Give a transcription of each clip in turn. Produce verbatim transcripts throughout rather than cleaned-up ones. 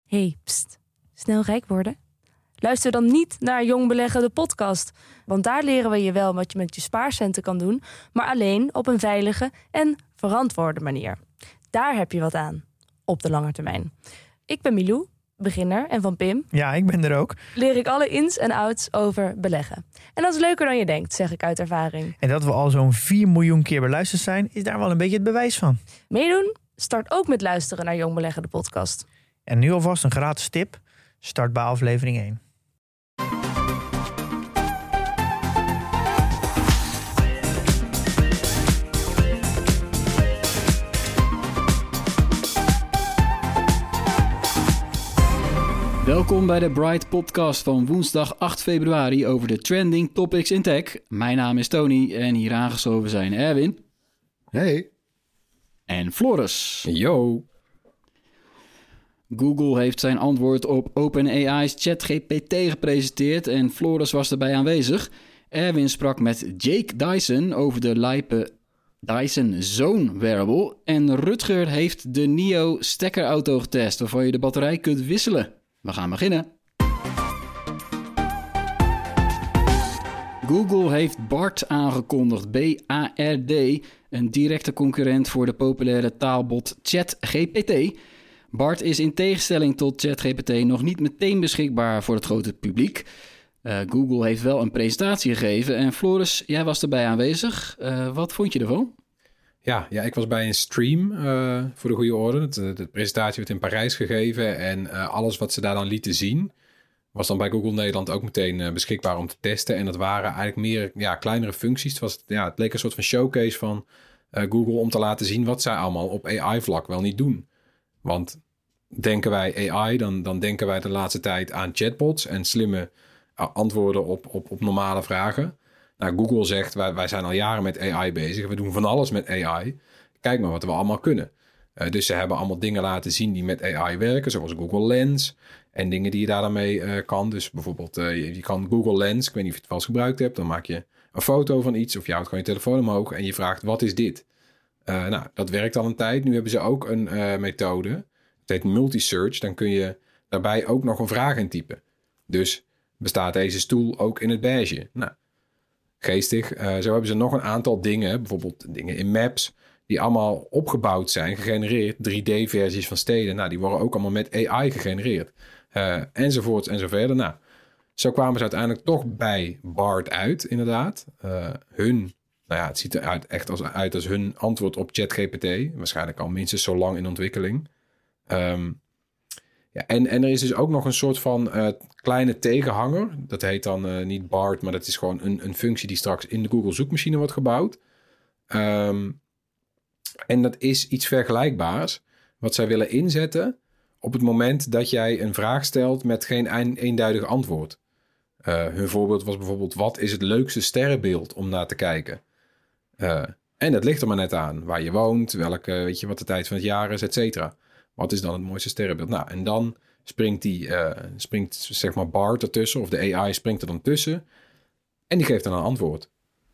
Hey, pst, snel rijk worden? Luister dan niet naar Jong Beleggen, de podcast. Want daar leren we je wel wat je met je spaarcenten kan doen, maar alleen op een veilige en verantwoorde manier. Daar heb je wat aan, op de lange termijn. Ik ben Milou, beginner, en van Pim... Ja, ik ben er ook. ...leer ik alle ins en outs over beleggen. En dat is leuker dan je denkt, zeg ik uit ervaring. En dat we al zo'n vier miljoen keer beluisterd zijn, is daar wel een beetje het bewijs van. Meedoen? Start ook met luisteren naar Jong Beleggen, de podcast. En nu alvast een gratis tip. Start bij aflevering één. Welkom bij de Bright Podcast van woensdag acht februari over de trending topics in tech. Mijn naam is Tony en hier aangeschoven zijn Erwin. Hey. En Floris. Yo. Google heeft zijn antwoord op OpenAI's ChatGPT gepresenteerd en Floris was erbij aanwezig. Erwin sprak met Jake Dyson over de lijpe Dyson Zone wearable. En Rutger heeft de Nio stekkerauto getest waarvan je de batterij kunt wisselen. We gaan beginnen. Google heeft Bard aangekondigd, B A R D, een directe concurrent voor de populaire taalbot ChatGPT. Bard is in tegenstelling tot ChatGPT nog niet meteen beschikbaar voor het grote publiek. Uh, Google heeft wel een presentatie gegeven en Floris, jij was erbij aanwezig. Uh, wat vond je ervan? Ja, ja, ik was bij een stream uh, voor de goede orde. De, de presentatie werd in Parijs gegeven en uh, alles wat ze daar dan lieten zien was dan bij Google Nederland ook meteen uh, beschikbaar om te testen. En dat waren eigenlijk meer ja, kleinere functies. Het, was, ja, het leek een soort van showcase van uh, Google om te laten zien wat zij allemaal op A I-vlak wel niet doen. Want denken wij A I, dan, dan denken wij de laatste tijd aan chatbots en slimme uh, antwoorden op, op, op normale vragen. Nou, Google zegt, wij, wij zijn al jaren met A I bezig. We doen van alles met A I. Kijk maar wat we allemaal kunnen. Uh, dus ze hebben allemaal dingen laten zien die met A I werken, zoals Google Lens. En dingen die je daar dan mee uh, kan. Dus bijvoorbeeld, uh, je, je kan Google Lens, ik weet niet of je het wel eens gebruikt hebt. Dan maak je een foto van iets of je houdt gewoon je telefoon omhoog en je vraagt, wat is dit? Uh, nou, dat werkt al een tijd. Nu hebben ze ook een uh, methode. Het heet multi-search. Dan kun je daarbij ook nog een vraag intypen. Dus bestaat deze stoel ook in het beige? Nou, geestig. Uh, zo hebben ze nog een aantal dingen, bijvoorbeeld dingen in Maps, die allemaal opgebouwd zijn, gegenereerd. drie D-versies van steden. Nou, die worden ook allemaal met A I gegenereerd. Uh, enzovoorts en zo verder. Nou, zo kwamen ze uiteindelijk toch bij Bard uit, inderdaad. Uh, hun, nou ja, het ziet eruit echt als, uit als hun antwoord op ChatGPT. Waarschijnlijk al minstens zo lang in ontwikkeling. Um, ja, en, en er is dus ook nog een soort van uh, kleine tegenhanger. Dat heet dan uh, niet Bard, maar dat is gewoon een, een functie die straks in de Google zoekmachine wordt gebouwd. Um, en dat is iets vergelijkbaars wat zij willen inzetten op het moment dat jij een vraag stelt met geen een, eenduidig antwoord. Uh, hun voorbeeld was bijvoorbeeld, wat is het leukste sterrenbeeld om naar te kijken? Uh, en dat ligt er maar net aan. Waar je woont, welke, weet je, wat de tijd van het jaar is, et cetera. Wat is dan het mooiste sterrenbeeld? Nou, en dan springt, die, uh, springt zeg maar Bard ertussen, of de A I springt er dan tussen. En die geeft dan een antwoord.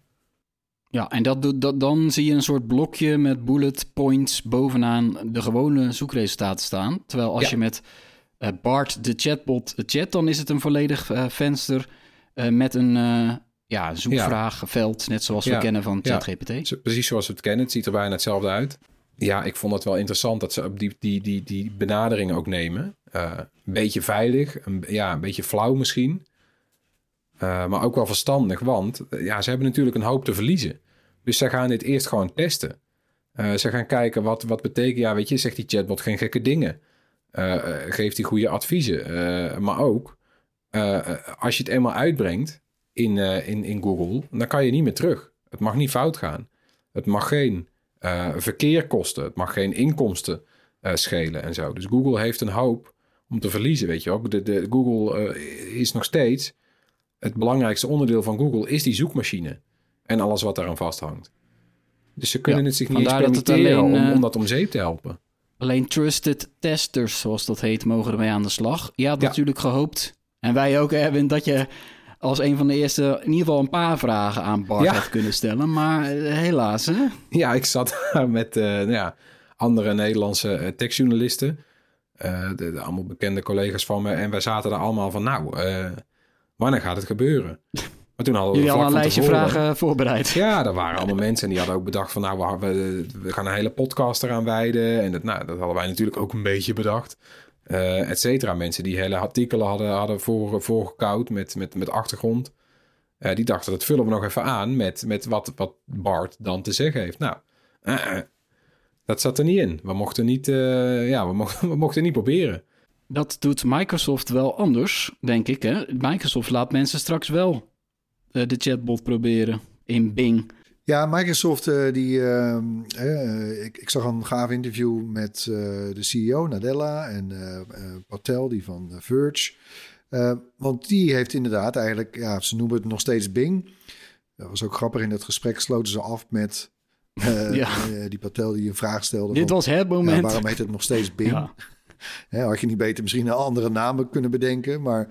Ja, en dat, dat, dan zie je een soort blokje met bullet points bovenaan de gewone zoekresultaten staan. Terwijl als ja. je met uh, Bard de chatbot chat, dan is het een volledig uh, venster uh, met een uh, ja, zoekvraagveld, ja. net zoals we ja. kennen van ChatGPT. Ja. Precies zoals we het kennen. Het ziet er bijna hetzelfde uit. Ja, ik vond het wel interessant dat ze die, die, die, die benadering ook nemen. Uh, een beetje veilig, een, ja, een beetje flauw misschien. Uh, maar ook wel verstandig, want ja, ze hebben natuurlijk een hoop te verliezen. Dus ze gaan dit eerst gewoon testen. Uh, ze gaan kijken wat, wat betekent, ja, weet je, zegt die chatbot geen gekke dingen. Uh, uh, geeft die goede adviezen. Uh, maar ook, uh, als je het eenmaal uitbrengt in, uh, in, in Google, dan kan je niet meer terug. Het mag niet fout gaan. Het mag geen uh, verkeer kosten. Het mag geen inkomsten uh, schelen en zo. Dus Google heeft een hoop om te verliezen, weet je wel. De, de, Google uh, is nog steeds het belangrijkste onderdeel van Google is die zoekmachine. En alles wat daaraan vasthangt. Dus ze kunnen ja, het zich niet eens permitteren alleen, om, om dat om zeep te helpen. Alleen trusted testers, zoals dat heet, mogen ermee aan de slag. Je had ja. natuurlijk gehoopt, en wij ook, Erwin, dat je als een van de eerste in ieder geval een paar vragen aan Bart ja. had kunnen stellen. Maar uh, helaas, hè? Ja, ik zat daar met uh, nou ja, andere Nederlandse uh, techjournalisten. Uh, de, de allemaal bekende collega's van me. En wij zaten er allemaal van, nou, uh, wanneer gaat het gebeuren? Maar toen hadden we Jullie vlak al een van lijstje tevoren, vragen voorbereid. Ja, er waren allemaal mensen en die hadden ook bedacht van, nou, we, we gaan een hele podcast eraan wijden. En dat, nou, dat hadden wij natuurlijk ook een beetje bedacht. Uh, et cetera. Mensen die hele artikelen hadden, hadden voor, voorgekoud met, met, met achtergrond. Uh, die dachten, dat vullen we nog even aan met, met wat, wat Bart dan te zeggen heeft. Nou, uh, uh, dat zat er niet in. We mochten niet, uh, ja, we mochten, we mochten niet proberen. Dat doet Microsoft wel anders, denk ik. Hè? Microsoft laat mensen straks wel uh, de chatbot proberen in Bing. Ja, Microsoft, uh, die, uh, uh, ik, ik zag een gaaf interview met uh, de C E O, Nadella, en uh, uh, Patel, die van uh, Verge. Uh, want die heeft inderdaad eigenlijk, ja, ze noemen het nog steeds Bing. Dat was ook grappig, in dat gesprek sloten ze af met uh, ja. uh, die Patel die een vraag stelde. Dit van, was het moment. Ja, waarom heet het nog steeds Bing? Ja. He, had je niet beter misschien een andere namen kunnen bedenken, maar...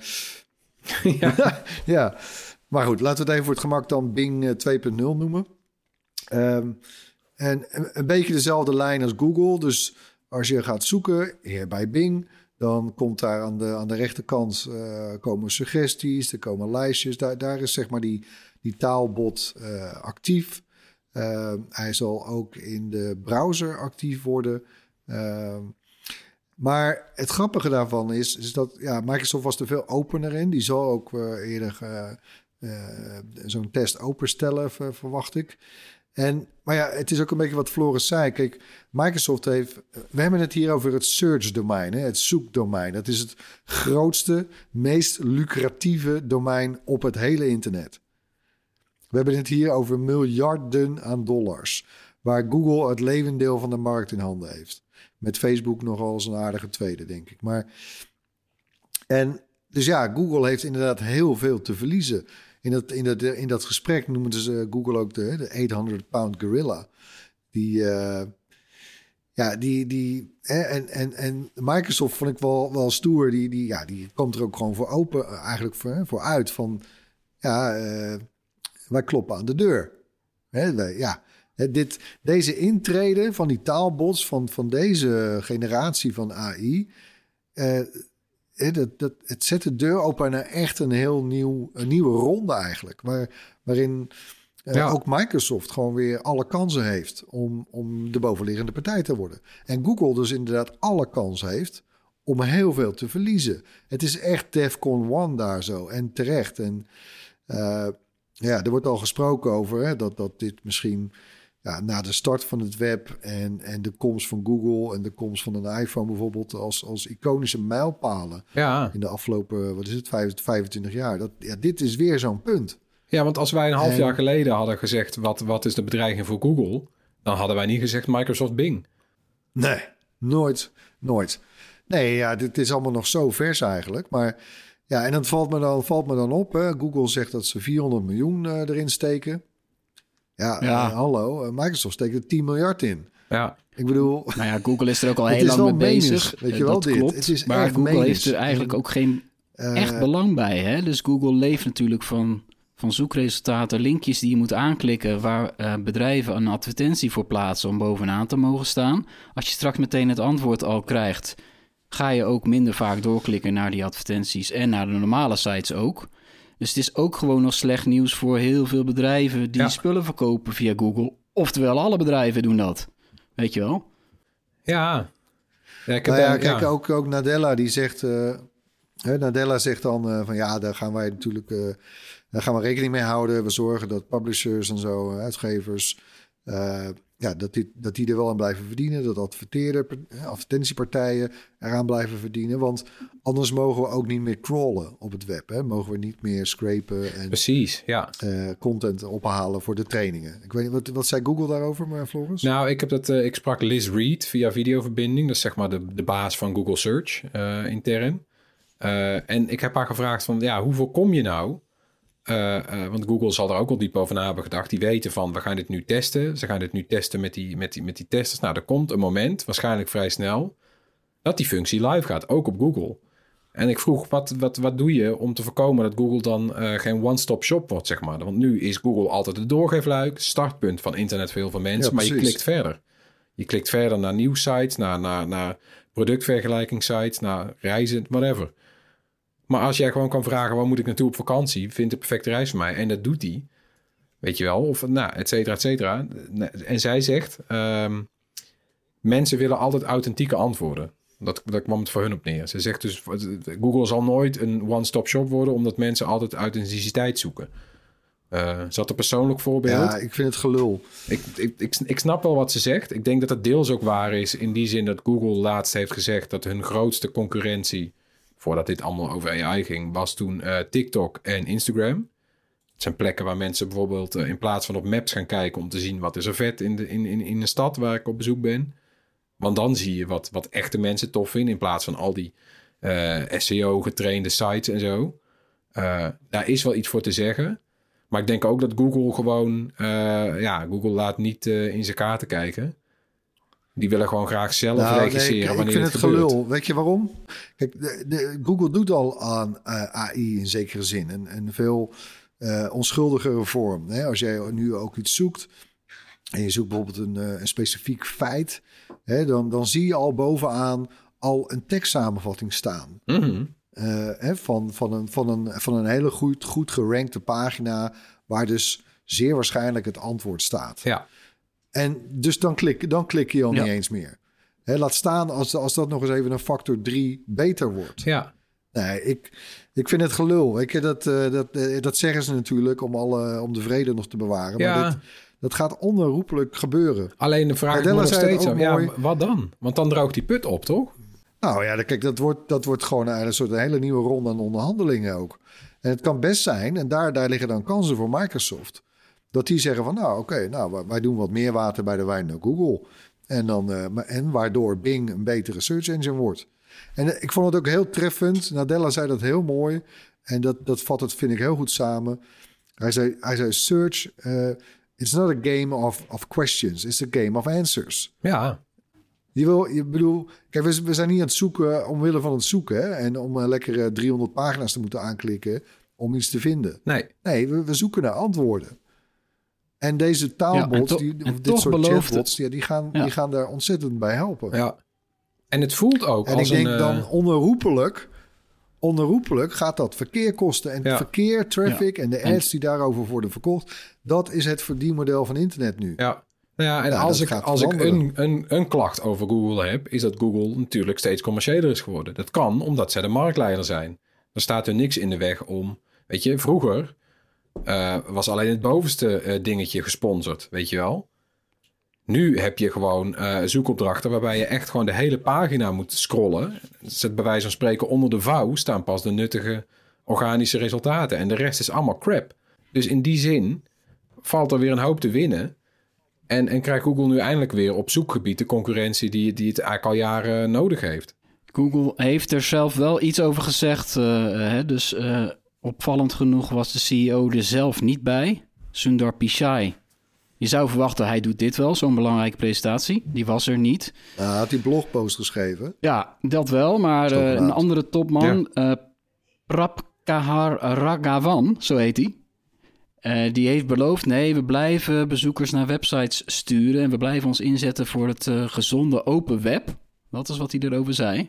ja. ja, maar goed, laten we het even voor het gemak dan Bing twee punt nul noemen. Um, en een beetje dezelfde lijn als Google. Dus als je gaat zoeken hier bij Bing, dan komt daar aan de, aan de rechterkant uh, komen suggesties, er komen lijstjes. Daar, daar is zeg maar die, die taalbot uh, actief. Uh, hij zal ook in de browser actief worden. Uh, maar het grappige daarvan is, is dat ja, Microsoft was er veel opener in. Die zal ook uh, eerder uh, uh, zo'n test openstellen, verwacht ik. En, maar ja, het is ook een beetje wat Floris zei. Kijk, Microsoft heeft... We hebben het hier over het search domein, hè, het zoekdomein. Dat is het grootste, meest lucratieve domein op het hele internet. We hebben het hier over miljarden aan dollars. Waar Google het levendeel van de markt in handen heeft. Met Facebook nogal eens een aardige tweede, denk ik. Maar, en dus ja, Google heeft inderdaad heel veel te verliezen. In dat, in dat, in dat gesprek noemen ze Google ook de, de achthonderd pound gorilla. Die, uh, ja, die, die, hè, en, en, en Microsoft vond ik wel, wel stoer. Die, die, ja, die komt er ook gewoon voor open, eigenlijk voor, voor uit van, ja, uh, wij kloppen aan de deur. Hè, wij, ja, dit, deze intrede van die taalbots van, van deze generatie van A I... Uh, Dat, dat, het zet de deur open naar echt een heel nieuw, een nieuwe ronde eigenlijk. Waar, waarin uh, ja. ook Microsoft gewoon weer alle kansen heeft om, om de bovenliggende partij te worden. En Google dus inderdaad alle kansen heeft om heel veel te verliezen. Het is echt DEFCON one daar zo en terecht. En uh, ja, er wordt al gesproken over hè, dat, dat dit misschien... Ja, na de start van het web en, en de komst van Google en de komst van een iPhone bijvoorbeeld als, als iconische mijlpalen ja. in de afgelopen, wat is het, vijfentwintig jaar. Dat, ja, dit is weer zo'n punt. Ja, want als wij een half en, jaar geleden hadden gezegd, wat, wat is de bedreiging voor Google? Dan hadden wij niet gezegd Microsoft Bing. Nee, nooit, nooit. Nee, ja, dit is allemaal nog zo vers eigenlijk. Maar ja, en dan valt me dan, valt me dan op, hè. Google zegt dat ze vierhonderd miljoen uh, erin steken. Ja, ja. Uh, hallo, uh, Microsoft steekt er tien miljard in. Ja. Ik bedoel... Nou ja, Google is er ook al heel lang mee menens, bezig. Weet je wel, dat dit. klopt. Het is maar echt Google menens. heeft er eigenlijk ook geen uh, echt belang bij. Hè? Dus Google leeft natuurlijk van, van zoekresultaten, linkjes die je moet aanklikken, waar uh, bedrijven een advertentie voor plaatsen om bovenaan te mogen staan. Als je straks meteen het antwoord al krijgt, ga je ook minder vaak doorklikken naar die advertenties en naar de normale sites ook. Dus het is ook gewoon nog slecht nieuws voor heel veel bedrijven die ja. spullen verkopen via Google. Oftewel, alle bedrijven doen dat. Weet je wel? Ja. Ja, ik heb nou ja, kijk, ja. Ook, ook Nadella die zegt... Uh, Nadella zegt dan uh, van ja, daar gaan wij natuurlijk... Uh, daar gaan we rekening mee houden. We zorgen dat publishers en zo, uitgevers... Uh, ja, dat die, dat die er wel aan blijven verdienen. Dat adverteerder, advertentiepartijen eraan blijven verdienen. Want anders mogen we ook niet meer crawlen op het web. Hè? Mogen we niet meer scrapen en Precies, ja. uh, content ophalen voor de trainingen. Ik weet niet, wat, wat zei Google daarover, maar Floris? Nou, ik, heb dat, uh, ik sprak Liz Reed via videoverbinding. Dat is zeg maar de, de baas van Google Search uh, intern. Uh, en ik heb haar gevraagd van, ja, hoe voorkom je nou... Uh, uh, want Google zal er ook al diep over na hebben gedacht. Die weten van, we gaan dit nu testen. Ze gaan dit nu testen met die, met die, met die testers. Nou, er komt een moment, waarschijnlijk vrij snel... dat die functie live gaat, ook op Google. En ik vroeg, wat, wat, wat doe je om te voorkomen... dat Google dan uh, geen one-stop shop wordt, zeg maar. Want nu is Google altijd de doorgeefluik... startpunt van internet voor heel veel mensen... Ja, maar je klikt verder. Je klikt verder naar nieuwsites, naar, naar, naar productvergelijkingssites, nou, reizen, whatever. Maar als jij gewoon kan vragen, waar moet ik naartoe op vakantie? Vind de perfecte reis voor mij. En dat doet hij. Weet je wel? Of, nou, et cetera, et cetera. En zij zegt, um, mensen willen altijd authentieke antwoorden. Dat, dat kwam het voor hun op neer. Ze zegt dus, Google zal nooit een one-stop shop worden, omdat mensen altijd authenticiteit zoeken. Uh, is dat een persoonlijk voorbeeld? Ja, ik vind het gelul. Ik, ik, ik, ik snap wel wat ze zegt. Ik denk dat dat deels ook waar is, in die zin dat Google laatst heeft gezegd dat hun grootste concurrentie, voordat dit allemaal over A I ging, was toen uh, TikTok en Instagram. Het zijn plekken waar mensen bijvoorbeeld uh, in plaats van op Maps gaan kijken om te zien wat is er vet in de, in, in, in de stad waar ik op bezoek ben. Want dan zie je wat, wat echte mensen tof vinden in plaats van al die uh, S E O-getrainde sites en zo. Uh, daar is wel iets voor te zeggen. Maar ik denk ook dat Google gewoon... Uh, ja, Google laat niet uh, in zijn kaarten kijken. Die willen gewoon graag zelf nou, regisseren nee, ik, wanneer ik vind het, het gebeurt. Gelul. Weet je waarom? Kijk, de, de, Google doet al aan uh, A I in zekere zin. En, en veel uh, onschuldigere vorm. Hè? Als jij nu ook iets zoekt en je zoekt bijvoorbeeld een, uh, een specifiek feit, hè, dan, dan zie je al bovenaan al een tekstsamenvatting staan. Mm-hmm. Uh, hè, van, van, een, van, een, van een hele goed, goed gerankte pagina, waar dus zeer waarschijnlijk het antwoord staat. Ja. En dus dan klik, dan klik je al ja. niet eens meer. Hè, laat staan als, als dat nog eens even een factor drie beter wordt. Ja. Nee, ik, ik vind het gelul. Ik, dat, uh, dat, uh, dat zeggen ze natuurlijk om, alle, om de vrede nog te bewaren. Ja. Maar dit, dat gaat onherroepelijk gebeuren. Alleen de vraag is nog steeds af, ja, wat dan? Want dan droogt die put op, toch? Nou ja, kijk, dat wordt, dat wordt gewoon een soort een hele nieuwe ronde aan onderhandelingen ook. En het kan best zijn, en daar, daar liggen dan kansen voor Microsoft, dat die zeggen van, nou oké, okay, nou, wij doen wat meer water bij de wijn dan Google. En, dan, uh, en waardoor Bing een betere search engine wordt. En uh, ik vond het ook heel treffend. Nadella zei dat heel mooi. En dat, dat vat het, vind ik, heel goed samen. Hij zei, hij zei search, uh, it's not a game of, of questions, it's a game of answers. Ja. Je wil, je bedoel, kijk, we, we zijn niet aan het zoeken omwille van het zoeken, hè? En om uh, lekker uh, driehonderd pagina's te moeten aanklikken om iets te vinden. Nee. Nee, we, we zoeken naar antwoorden. En deze taalbots, ja, en to, die, en dit soort chatbots, ja, die, gaan, ja. die gaan daar ontzettend bij helpen. Ja. En het voelt ook en als ik denk een, dan onherroepelijk, onherroepelijk gaat dat verkeer kosten. En ja. verkeer, traffic ja. en de ads die daarover worden verkocht, dat is het verdienmodel van internet nu. Ja. Nou ja, en ja, als ik, als ik een, een, een klacht over Google heb, is dat Google natuurlijk steeds commerciëler is geworden. Dat kan omdat zij de marktleider zijn. Er staat er niks in de weg om, weet je, vroeger uh, was alleen het bovenste uh, dingetje gesponsord, weet je wel. Nu heb je gewoon uh, zoekopdrachten waarbij je echt gewoon de hele pagina moet scrollen. Zet bij wijze van spreken onder de vouw staan pas de nuttige organische resultaten. En de rest is allemaal crap. Dus in die zin valt er weer een hoop te winnen. En, en krijgt Google nu eindelijk weer op zoekgebied de concurrentie die, die het eigenlijk al jaren nodig heeft. Google heeft er zelf wel iets over gezegd. Uh, hè, dus uh, opvallend genoeg was de C E O er zelf niet bij. Sundar Pichai. Je zou verwachten, hij doet dit wel, zo'n belangrijke presentatie. Die was er niet. Hij uh, had die blogpost geschreven. Ja, dat wel. Maar uh, een andere topman, ja. uh, Prabhakar Raghavan, zo heet hij. Uh, die heeft beloofd, nee, we blijven bezoekers naar websites sturen en we blijven ons inzetten voor het uh, gezonde open web. Dat is wat hij erover zei.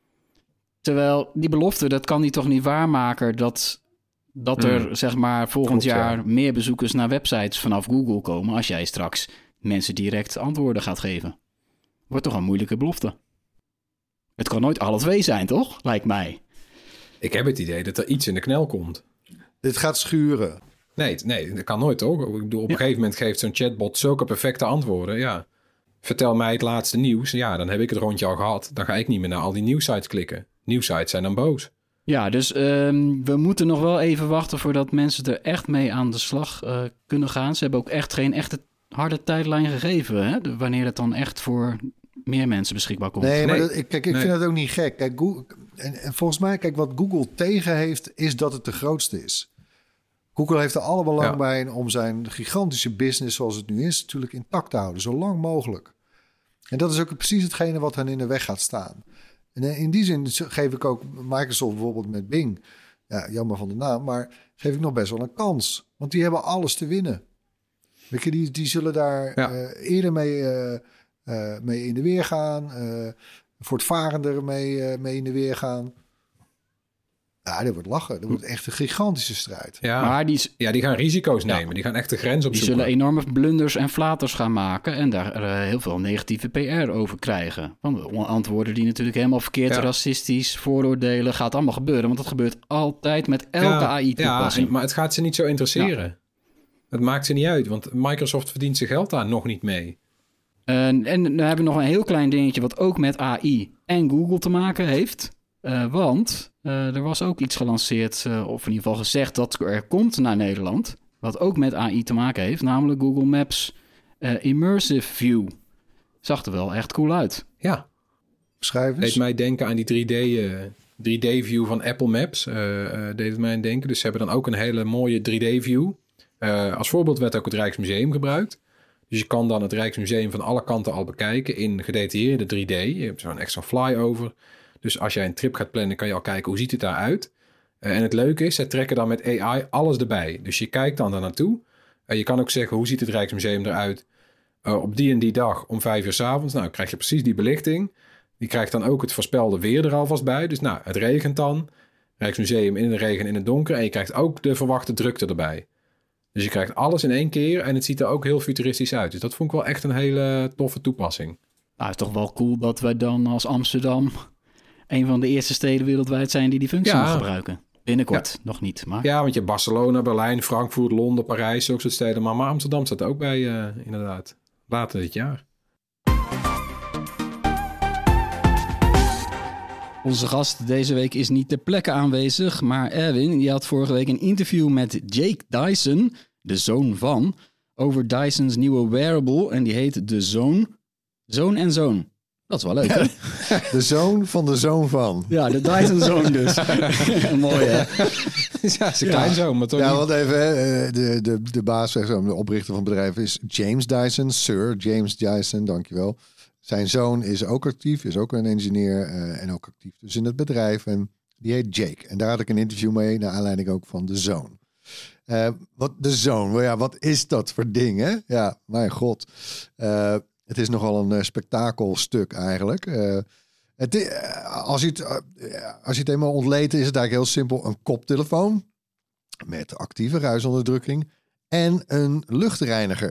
Terwijl die belofte, dat kan hij toch niet waarmaken dat, dat er hmm. zeg maar volgend Klopt, jaar ja. meer bezoekers naar websites vanaf Google komen als jij straks mensen direct antwoorden gaat geven. Wordt toch een moeilijke belofte. Het kan nooit alle twee zijn, toch? Lijkt mij. Ik heb het idee dat er iets in de knel komt. Dit gaat schuren. Nee, nee, dat kan nooit, toch? Ik bedoel, op ja. een gegeven moment geeft zo'n chatbot zulke perfecte antwoorden. Ja. Vertel mij het laatste nieuws. Ja, dan heb ik het rondje al gehad. Dan ga ik niet meer naar al die nieuwsites klikken. Nieuwsites zijn dan boos. Ja, dus um, we moeten nog wel even wachten voordat mensen er echt mee aan de slag uh, kunnen gaan. Ze hebben ook echt geen echte harde tijdlijn gegeven, hè? De, wanneer het dan echt voor meer mensen beschikbaar komt. Nee, maar nee. Dat, ik, kijk, ik nee. vind het ook niet gek. Kijk, Google, en, en volgens mij, kijk, wat Google tegen heeft, is dat het de grootste is. Google heeft er alle belang ja. bij om zijn gigantische business zoals het nu is natuurlijk intact te houden, zo lang mogelijk. En dat is ook precies hetgene wat hen in de weg gaat staan. En in die zin geef ik ook Microsoft bijvoorbeeld met Bing, ja, jammer van de naam, maar geef ik nog best wel een kans. Want die hebben alles te winnen. Weet je, die, die zullen daar ja. uh, eerder mee, uh, uh, mee in de weer gaan. Uh, voortvarenden ermee uh, mee in de weer gaan. Ja, dat wordt lachen. Dat wordt echt een gigantische strijd. Ja, maar die, ja, die gaan risico's nemen. Ja. Die gaan echt de grens opzoeken. Die zullen enorme blunders en flaters gaan maken en daar uh, heel veel negatieve P R over krijgen. Want antwoorden die natuurlijk helemaal verkeerd, ja. racistisch, vooroordelen, gaat allemaal gebeuren. Want dat gebeurt altijd met elke ja, A I-toepassing. Ja, maar het gaat ze niet zo interesseren. Ja. Het maakt ze niet uit, want Microsoft verdient zijn geld daar nog niet mee. Uh, en dan hebben we nog een heel klein dingetje wat ook met A I en Google te maken heeft. Uh, want uh, er was ook iets gelanceerd, uh, of in ieder geval gezegd dat er komt naar Nederland, wat ook met A I te maken heeft, namelijk Google Maps uh, Immersive View. Zag er wel echt cool uit. Ja. Beschrijf eens. Deed mij denken aan die drie D, uh, drie D view van Apple Maps. Uh, uh, deed het mij aan denken. Dus ze hebben dan ook een hele mooie drie D view. Uh, als voorbeeld werd ook het Rijksmuseum gebruikt. Dus je kan dan het Rijksmuseum van alle kanten al bekijken in gedetailleerde drie D. Je hebt zo'n extra flyover. Dus als jij een trip gaat plannen, kan je al kijken hoe ziet het daaruit. Uh, en het leuke is, zij trekken dan met A I alles erbij. Dus je kijkt dan daar naartoe. Uh, je kan ook zeggen, hoe ziet het Rijksmuseum eruit uh, op die en die dag om vijf uur 's avonds. Nou, krijg je precies die belichting. Die krijgt dan ook het voorspelde weer er alvast bij. Dus nou, het regent dan. Rijksmuseum in de regen in het donker. En je krijgt ook de verwachte drukte erbij. Dus je krijgt alles in één keer en het ziet er ook heel futuristisch uit. Dus dat vond ik wel echt een hele toffe toepassing. Nou, het is toch wel cool dat wij dan als Amsterdam een van de eerste steden wereldwijd zijn die die functie ja. nog gebruiken. Binnenkort ja. nog niet, maar... Ja, want je hebt Barcelona, Berlijn, Frankfurt, Londen, Parijs, zulke soort steden. Maar, maar Amsterdam staat er ook bij, uh, inderdaad. Later dit jaar. Onze gast deze week is niet ter plekke aanwezig, maar Erwin, die had vorige week een interview met Jake Dyson, de zoon van, over Dyson's nieuwe wearable en die heet de Zoon. Zoon en Zoon. Dat is wel leuk, hè? De zoon van de zoon van. Ja, de Dyson-zoon dus. Mooi, hè? Ja, zijn kleinzoon, maar toch Ja, niet... want even, hè, de, de, de baas, de oprichter van het bedrijf is James Dyson, Sir James Dyson, dankjewel. Zijn zoon is ook actief, is ook een engineer uh, en ook actief dus in het bedrijf. En die heet Jake. En daar had ik een interview mee, naar aanleiding ook van de zoon. Uh, wat de zoon, well, ja, wat is dat voor ding, hè? Ja, mijn god. Uh, het is nogal een uh, spektakelstuk eigenlijk. Uh, het, uh, als, je het, uh, als je het eenmaal ontleed, is het eigenlijk heel simpel. Een koptelefoon met actieve ruisonderdrukking en een luchtreiniger.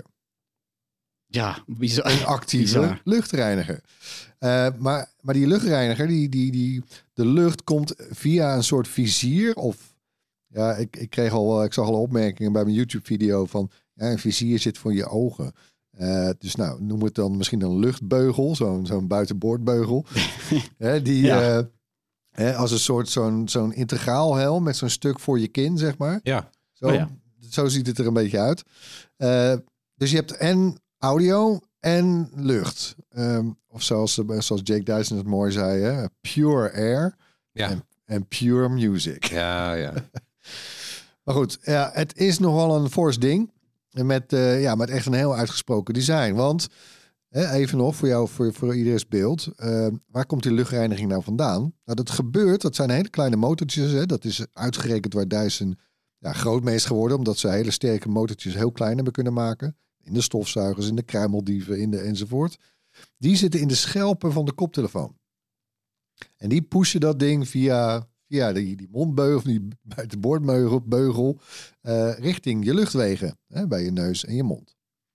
Ja, bizar. Een actieve bizar. luchtreiniger. Uh, maar, maar die luchtreiniger, die, die, die, de lucht komt via een soort vizier. Of ja, ik, ik kreeg al, ik zag al opmerkingen bij mijn YouTube-video van ja, een vizier zit voor je ogen. Uh, dus nou, noem het dan misschien een luchtbeugel, zo'n, zo'n buitenboordbeugel. Hè, die ja. uh, hè, als een soort zo'n, zo'n integraal helm met zo'n stuk voor je kin, zeg maar. Ja. Zo, oh ja. zo ziet het er een beetje uit. Uh, dus je hebt en audio en lucht. Um, of zoals, zoals Jake Dyson het mooi zei, hè? Pure air ja. en, en pure music. Ja, ja. Maar goed, ja, het is nogal een fors ding. Met, uh, ja, met echt een heel uitgesproken design. Want, hè, even nog voor jou, voor, voor iedereen's beeld. Uh, waar komt die luchtreiniging nou vandaan? Nou, dat gebeurt, dat zijn hele kleine motortjes. Hè? Dat is uitgerekend waar Dyson ja, groot mee is geworden. Omdat ze hele sterke motortjes heel klein hebben kunnen maken. In de stofzuigers, in de kruimeldieven, in de enzovoort. Die zitten in de schelpen van de koptelefoon. En die pushen dat ding via, via die, die mondbeugel, die buitenboordbeugel, beugel, uh, richting je luchtwegen. Hè, bij je neus en je mond.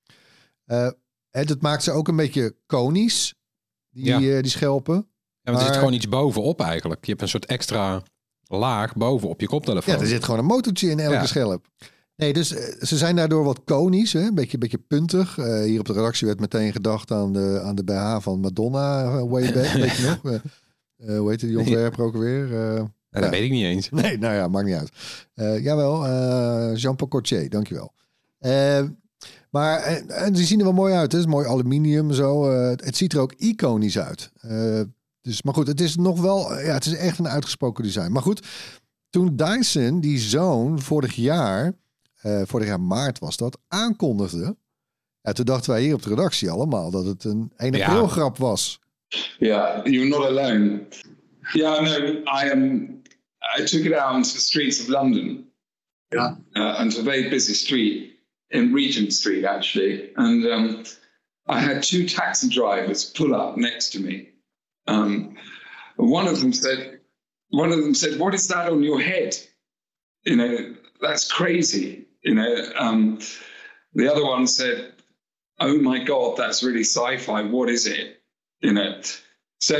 Uh, en dat maakt ze ook een beetje konisch, die, ja. uh, die schelpen. Ja, want er zit gewoon iets bovenop eigenlijk. Je hebt een soort extra laag bovenop je koptelefoon. Ja, er zit gewoon een motortje in elke ja. schelp. Nee, dus ze zijn daardoor wat konisch, hè? Een beetje, beetje puntig. Uh, hier op de redactie werd meteen gedacht aan de, aan de B H van Madonna, uh, way back, weet je nog? Uh, uh, hoe heet die ontwerper ook weer? Uh, ja, dat ja. weet ik niet eens. Nee, nou ja, maakt niet uit. Uh, jawel, uh, Jean-Paul Gaultier, dankjewel. Uh, maar en, en die zien er wel mooi uit, hè? Het is mooi aluminium, zo. Uh, het ziet er ook iconisch uit. Uh, dus, maar goed, het is nog wel, ja, het is echt een uitgesproken design. Maar goed, toen Dyson, die zoon, vorig jaar... Uh, vorig jaar maart was dat, aankondigde. Ja, toen dachten wij hier op de redactie allemaal dat het een één april grap was. Yeah, you're not alone. Yeah, no, I am. I took it out onto the streets of London. Yeah, uh, onto a very busy street in Regent Street, actually, and um, I had two taxi drivers pull up next to me, Um, one of them said, one of them said, "What is that on your head? You know, that's crazy." You know, um, the other one said, "Oh my God, that's really sci-fi. What is it?" You know, so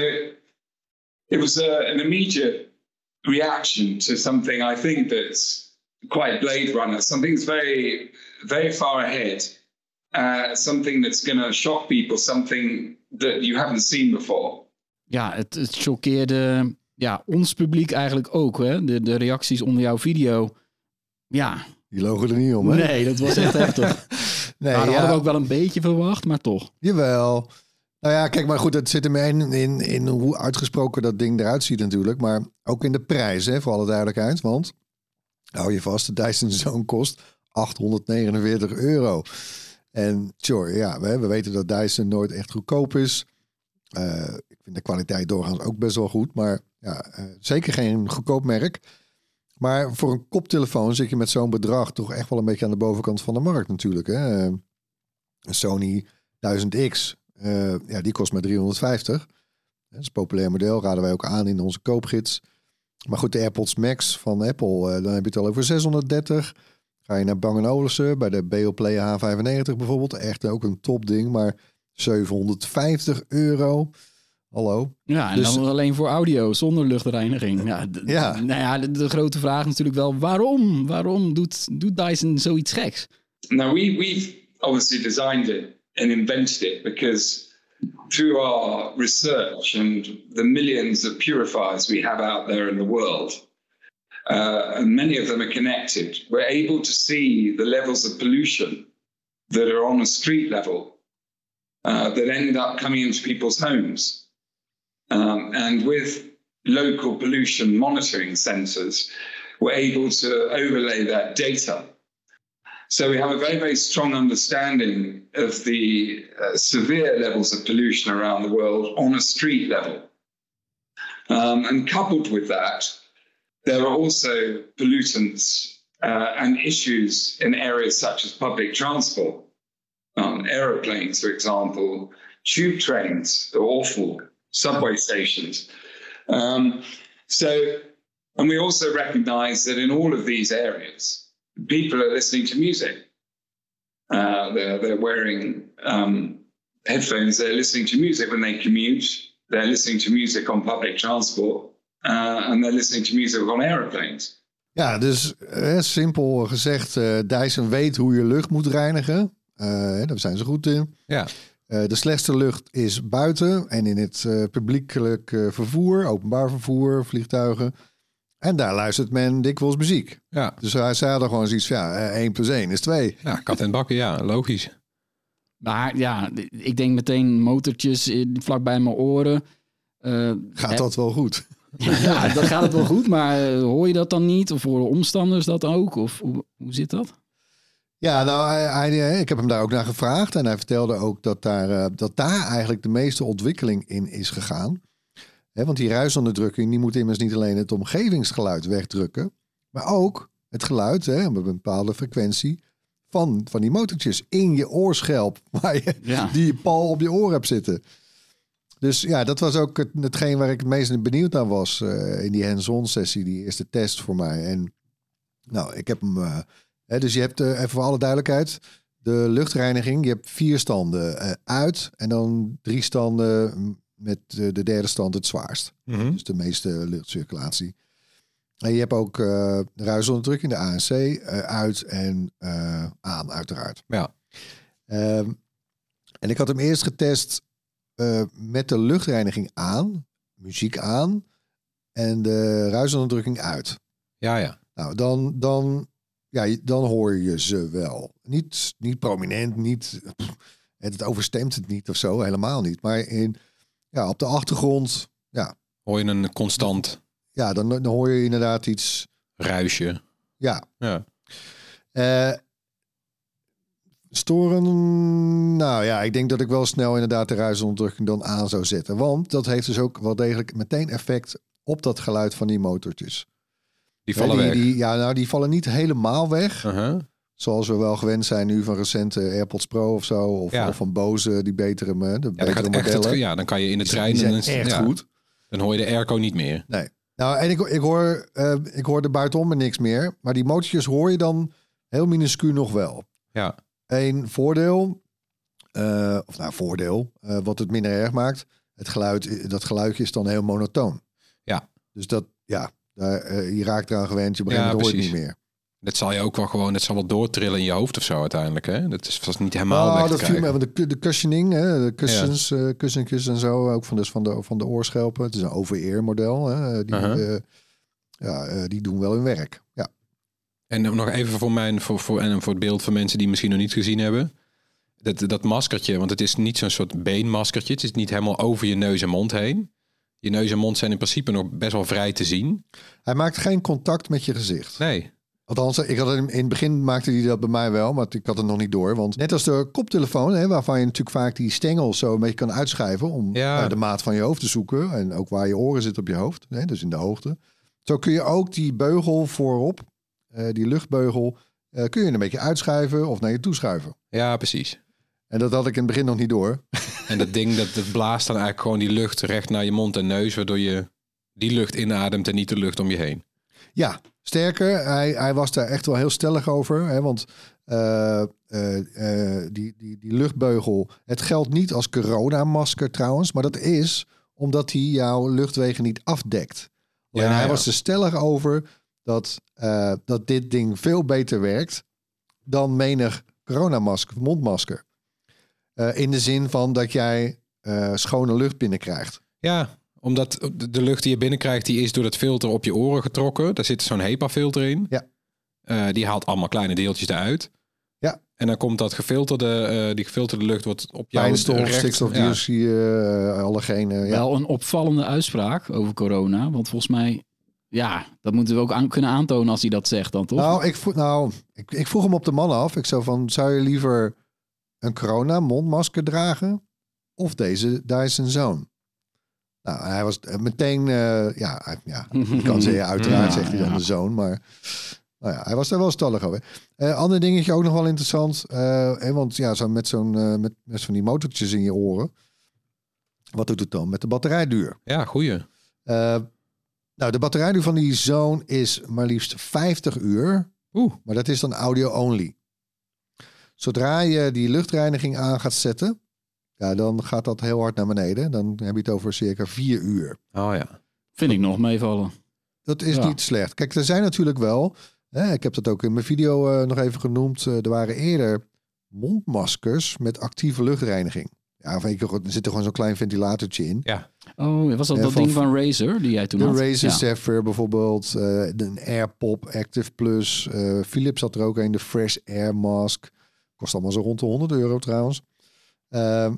it was a, an immediate reaction to something I think that's quite Blade Runner, something that's very, very far ahead, uh, something that's going to shock people, something that you haven't seen before. Ja, het, het choqueerde ja, ons publiek eigenlijk ook. Hè? De, de reacties onder jouw video. Ja. Die logen er niet om, hè? Nee, dat was echt heftig. Nee, nou, dat ja. hadden we ook wel een beetje verwacht, maar toch. Jawel. Nou ja, kijk, maar goed, het zit hem in, in, in hoe uitgesproken dat ding eruit ziet natuurlijk. Maar ook in de prijs, hè, voor alle duidelijkheid. Want, hou je vast, de Dyson Zone kost achthonderdnegenenveertig euro. En sure, ja, we, we weten dat Dyson nooit echt goedkoop is. Uh, ik vind de kwaliteit doorgaans ook best wel goed. Maar ja, uh, zeker geen goedkoop merk. Maar voor een koptelefoon zit je met zo'n bedrag toch echt wel een beetje aan de bovenkant van de markt natuurlijk. Hè? Uh, Sony duizend X, uh, ja, die kost maar driehonderdvijftig. Dat is een populair model, raden wij ook aan in onze koopgids. Maar goed, de AirPods Max van Apple, uh, dan heb je het al over zeshonderddertig. Ga je naar Bang en Olufsen, bij de Beoplay H vijfennegentig bijvoorbeeld. Echt ook een topding, maar zevenhonderdvijftig euro. Hallo. Ja, en dus, dan alleen voor audio, zonder luchtreiniging. Ja, d- ja. Nou ja, de, de grote vraag natuurlijk wel, waarom? Waarom doet, doet Dyson zoiets geks? Now, we, we've obviously designed it and invented it because through our research and the millions of purifiers we have out there in the world, uh, and many of them are connected, we're able to see the levels of pollution that are on a street level uh, that end up coming into people's homes. Um, and with local pollution monitoring sensors, we're able to overlay that data. So we have a very, very strong understanding of the uh, severe levels of pollution around the world on a street level. Um, and coupled with that, there are also pollutants uh, and issues in areas such as public transport. Um, aeroplanes, for example, tube trains are awful. Subway stations. Um, so, and we also recognize that in all of these areas, people are listening to music. Uh, they're, they're wearing um, headphones, they're listening to music when they commute, they're listening to music on public transport, uh, and they're listening to music on aeroplanes. Ja, dus eh, simpel gezegd, uh, Dyson weet hoe je lucht moet reinigen. Uh, daar zijn ze goed in. Ja. Uh, de slechtste lucht is buiten en in het uh, publiekelijk uh, vervoer, openbaar vervoer, vliegtuigen. En daar luistert men dikwijls muziek. Ja. Dus hij zei er gewoon zoiets van, ja, uh, één plus één is twee. Ja, kat en bakken, ja, logisch. Maar ja, ik denk meteen motortjes in, vlak bij mijn oren. Uh, Gaat hè? dat wel goed? Ja, dan gaat het wel goed, maar uh, hoor je dat dan niet? Of horen omstanders dat ook? Of hoe, hoe zit dat? Ja, nou, hij, hij, ik heb hem daar ook naar gevraagd. En hij vertelde ook dat daar, uh, dat daar eigenlijk de meeste ontwikkeling in is gegaan. He, want die ruisonderdrukking, die moet immers niet alleen het omgevingsgeluid wegdrukken, maar ook het geluid, hè, op een bepaalde frequentie, van, van die motortjes in je oorschelp, waar je, Ja. die je pal op je oor hebt zitten. Dus ja, dat was ook het, hetgeen waar ik het meest benieuwd naar was uh, in die hands-on sessie, die eerste test voor mij. En nou, ik heb hem... Uh, He, dus je hebt, uh, even voor alle duidelijkheid, de luchtreiniging. Je hebt vier standen uh, uit en dan drie standen met uh, de derde stand het zwaarst. Mm-hmm. Dus de meeste luchtcirculatie. En je hebt ook uh, de ruisonderdrukking, de A N C, uh, uit en uh, aan uiteraard. Ja. Um, en ik had hem eerst getest uh, met de luchtreiniging aan, muziek aan en de ruisonderdrukking uit. Ja, ja. Nou, dan... dan Ja, dan hoor je ze wel. Niet, niet prominent, niet, pff, het overstemt het niet of zo, helemaal niet. Maar in, ja, op de achtergrond, ja. Hoor je een constant... Ja, dan, dan hoor je inderdaad iets... Ruisje. Ja. Ja. Uh, storen, nou ja, ik denk dat ik wel snel inderdaad de ruisonderdrukking dan aan zou zetten. Want dat heeft dus ook wel degelijk meteen effect op dat geluid van die motortjes. Die vallen die, weg. Die, ja, nou, die vallen niet helemaal weg. Uh-huh. Zoals we wel gewend zijn nu van recente AirPods Pro of zo. Of, ja. of van Bose, die betere, de Ja, betere dan, gaat modellen. echt het, ja, dan kan je in de Die trein... zijn en dan, echt ja, goed. Dan hoor je de airco niet meer. Nee. Nou, en ik, ik, hoor, uh, ik hoor er buitenom maar niks meer. Maar die motortjes hoor je dan heel minuscuul nog wel. Ja. Eén voordeel, uh, of nou voordeel, uh, wat het minder erg maakt. Het geluid, dat geluidje is dan heel monotoon. Ja. Dus dat, ja, daar, uh, je raakt eraan gewend, je begint ja, het niet meer. Dat zal je ook wel gewoon, dat zal wel doortrillen in je hoofd of zo uiteindelijk. Hè? Dat is vast niet helemaal oh, weg te dat viel krijgen. me, de, de cushioning, hè, de kussens, ja. uh, kussentjes en zo, ook van, dus van, de, van de oorschelpen. Het is een over-ear model. Hè, die, uh-huh. uh, ja, uh, die doen wel hun werk. Ja. En nog even voor mijn, voor, voor, en voor het beeld van mensen die misschien nog niet gezien hebben. Dat, dat maskertje, want het is niet zo'n soort beenmaskertje. Het is niet helemaal over je neus en mond heen. Je neus en mond zijn in principe nog best wel vrij te zien. Hij maakt geen contact met je gezicht. Nee. Althans, ik had het in het begin maakte hij dat bij mij wel, maar ik had het nog niet door. Want net als de koptelefoon, hè, waarvan je natuurlijk vaak die stengel zo een beetje kan uitschuiven om ja. uh, de maat van je hoofd te zoeken. En ook waar je oren zitten op je hoofd, hè, dus in de hoogte. Zo kun je ook die beugel voorop, uh, die luchtbeugel, uh, kun je een beetje uitschuiven of naar je toe schuiven. Ja, precies. En dat had ik in het begin nog niet door. En dat ding, dat, dat blaast dan eigenlijk gewoon die lucht recht naar je mond en neus, waardoor je die lucht inademt en niet de lucht om je heen. Ja, sterker, hij, hij was daar echt wel heel stellig over. Hè, want uh, uh, uh, die, die, die luchtbeugel, het geldt niet als coronamasker trouwens, maar dat is omdat hij jouw luchtwegen niet afdekt. Alleen ja, hij ja. was er stellig over dat, uh, dat dit ding veel beter werkt dan menig coronamasker, mondmasker. Uh, in de zin van dat jij uh, schone lucht binnenkrijgt. Ja, omdat de lucht die je binnenkrijgt, die is door het filter op je oren getrokken. Daar zit zo'n HEPA-filter in. Ja. Uh, die haalt allemaal kleine deeltjes eruit. Ja. En dan komt dat gefilterde, uh, die gefilterde lucht wordt op jouw Fijnstof, recht. stikstofdioxide, uh, allergenen. Ja. Wel een opvallende uitspraak over corona. Want volgens mij, ja, dat moeten we ook aan, kunnen aantonen als hij dat zegt dan, toch? Nou, ik vroeg, nou ik, ik vroeg hem op de man af. Ik zou van, zou je liever een corona mondmasker dragen of deze Dyson Zone? Nou, hij was meteen, uh, ja, ja, ik kan zeggen, uiteraard ja, zegt hij dan ja. de Zone, maar nou ja, hij was daar wel stallig over. Uh, ander dingetje ook nog wel interessant, uh, want ja, zo met zo'n uh, met, met van die motortjes in je oren, wat doet het dan met de batterijduur? Ja, goeie. Uh, nou, de batterijduur van die Zone is maar liefst vijftig uur, Oeh. Maar dat is dan audio only. Zodra je die luchtreiniging aan gaat zetten, ja, dan gaat dat heel hard naar beneden. Dan heb je het over circa vier uur. Oh ja. Vind ik nog meevallen. Dat is ja. niet slecht. Kijk, er zijn natuurlijk wel, hè, ik heb dat ook in mijn video uh, nog even genoemd. Uh, er waren eerder mondmaskers met actieve luchtreiniging. Ja, of er zit er gewoon zo'n klein ventilatortje in. Ja. Oh, was dat uh, dat van, ding van Razer die jij toen de had? De Razer ja. Zephyr bijvoorbeeld. Uh, de AirPop Active Plus. Uh, Philips had er ook een, de Fresh Air Mask. Kost allemaal zo rond de honderd euro trouwens. Uh,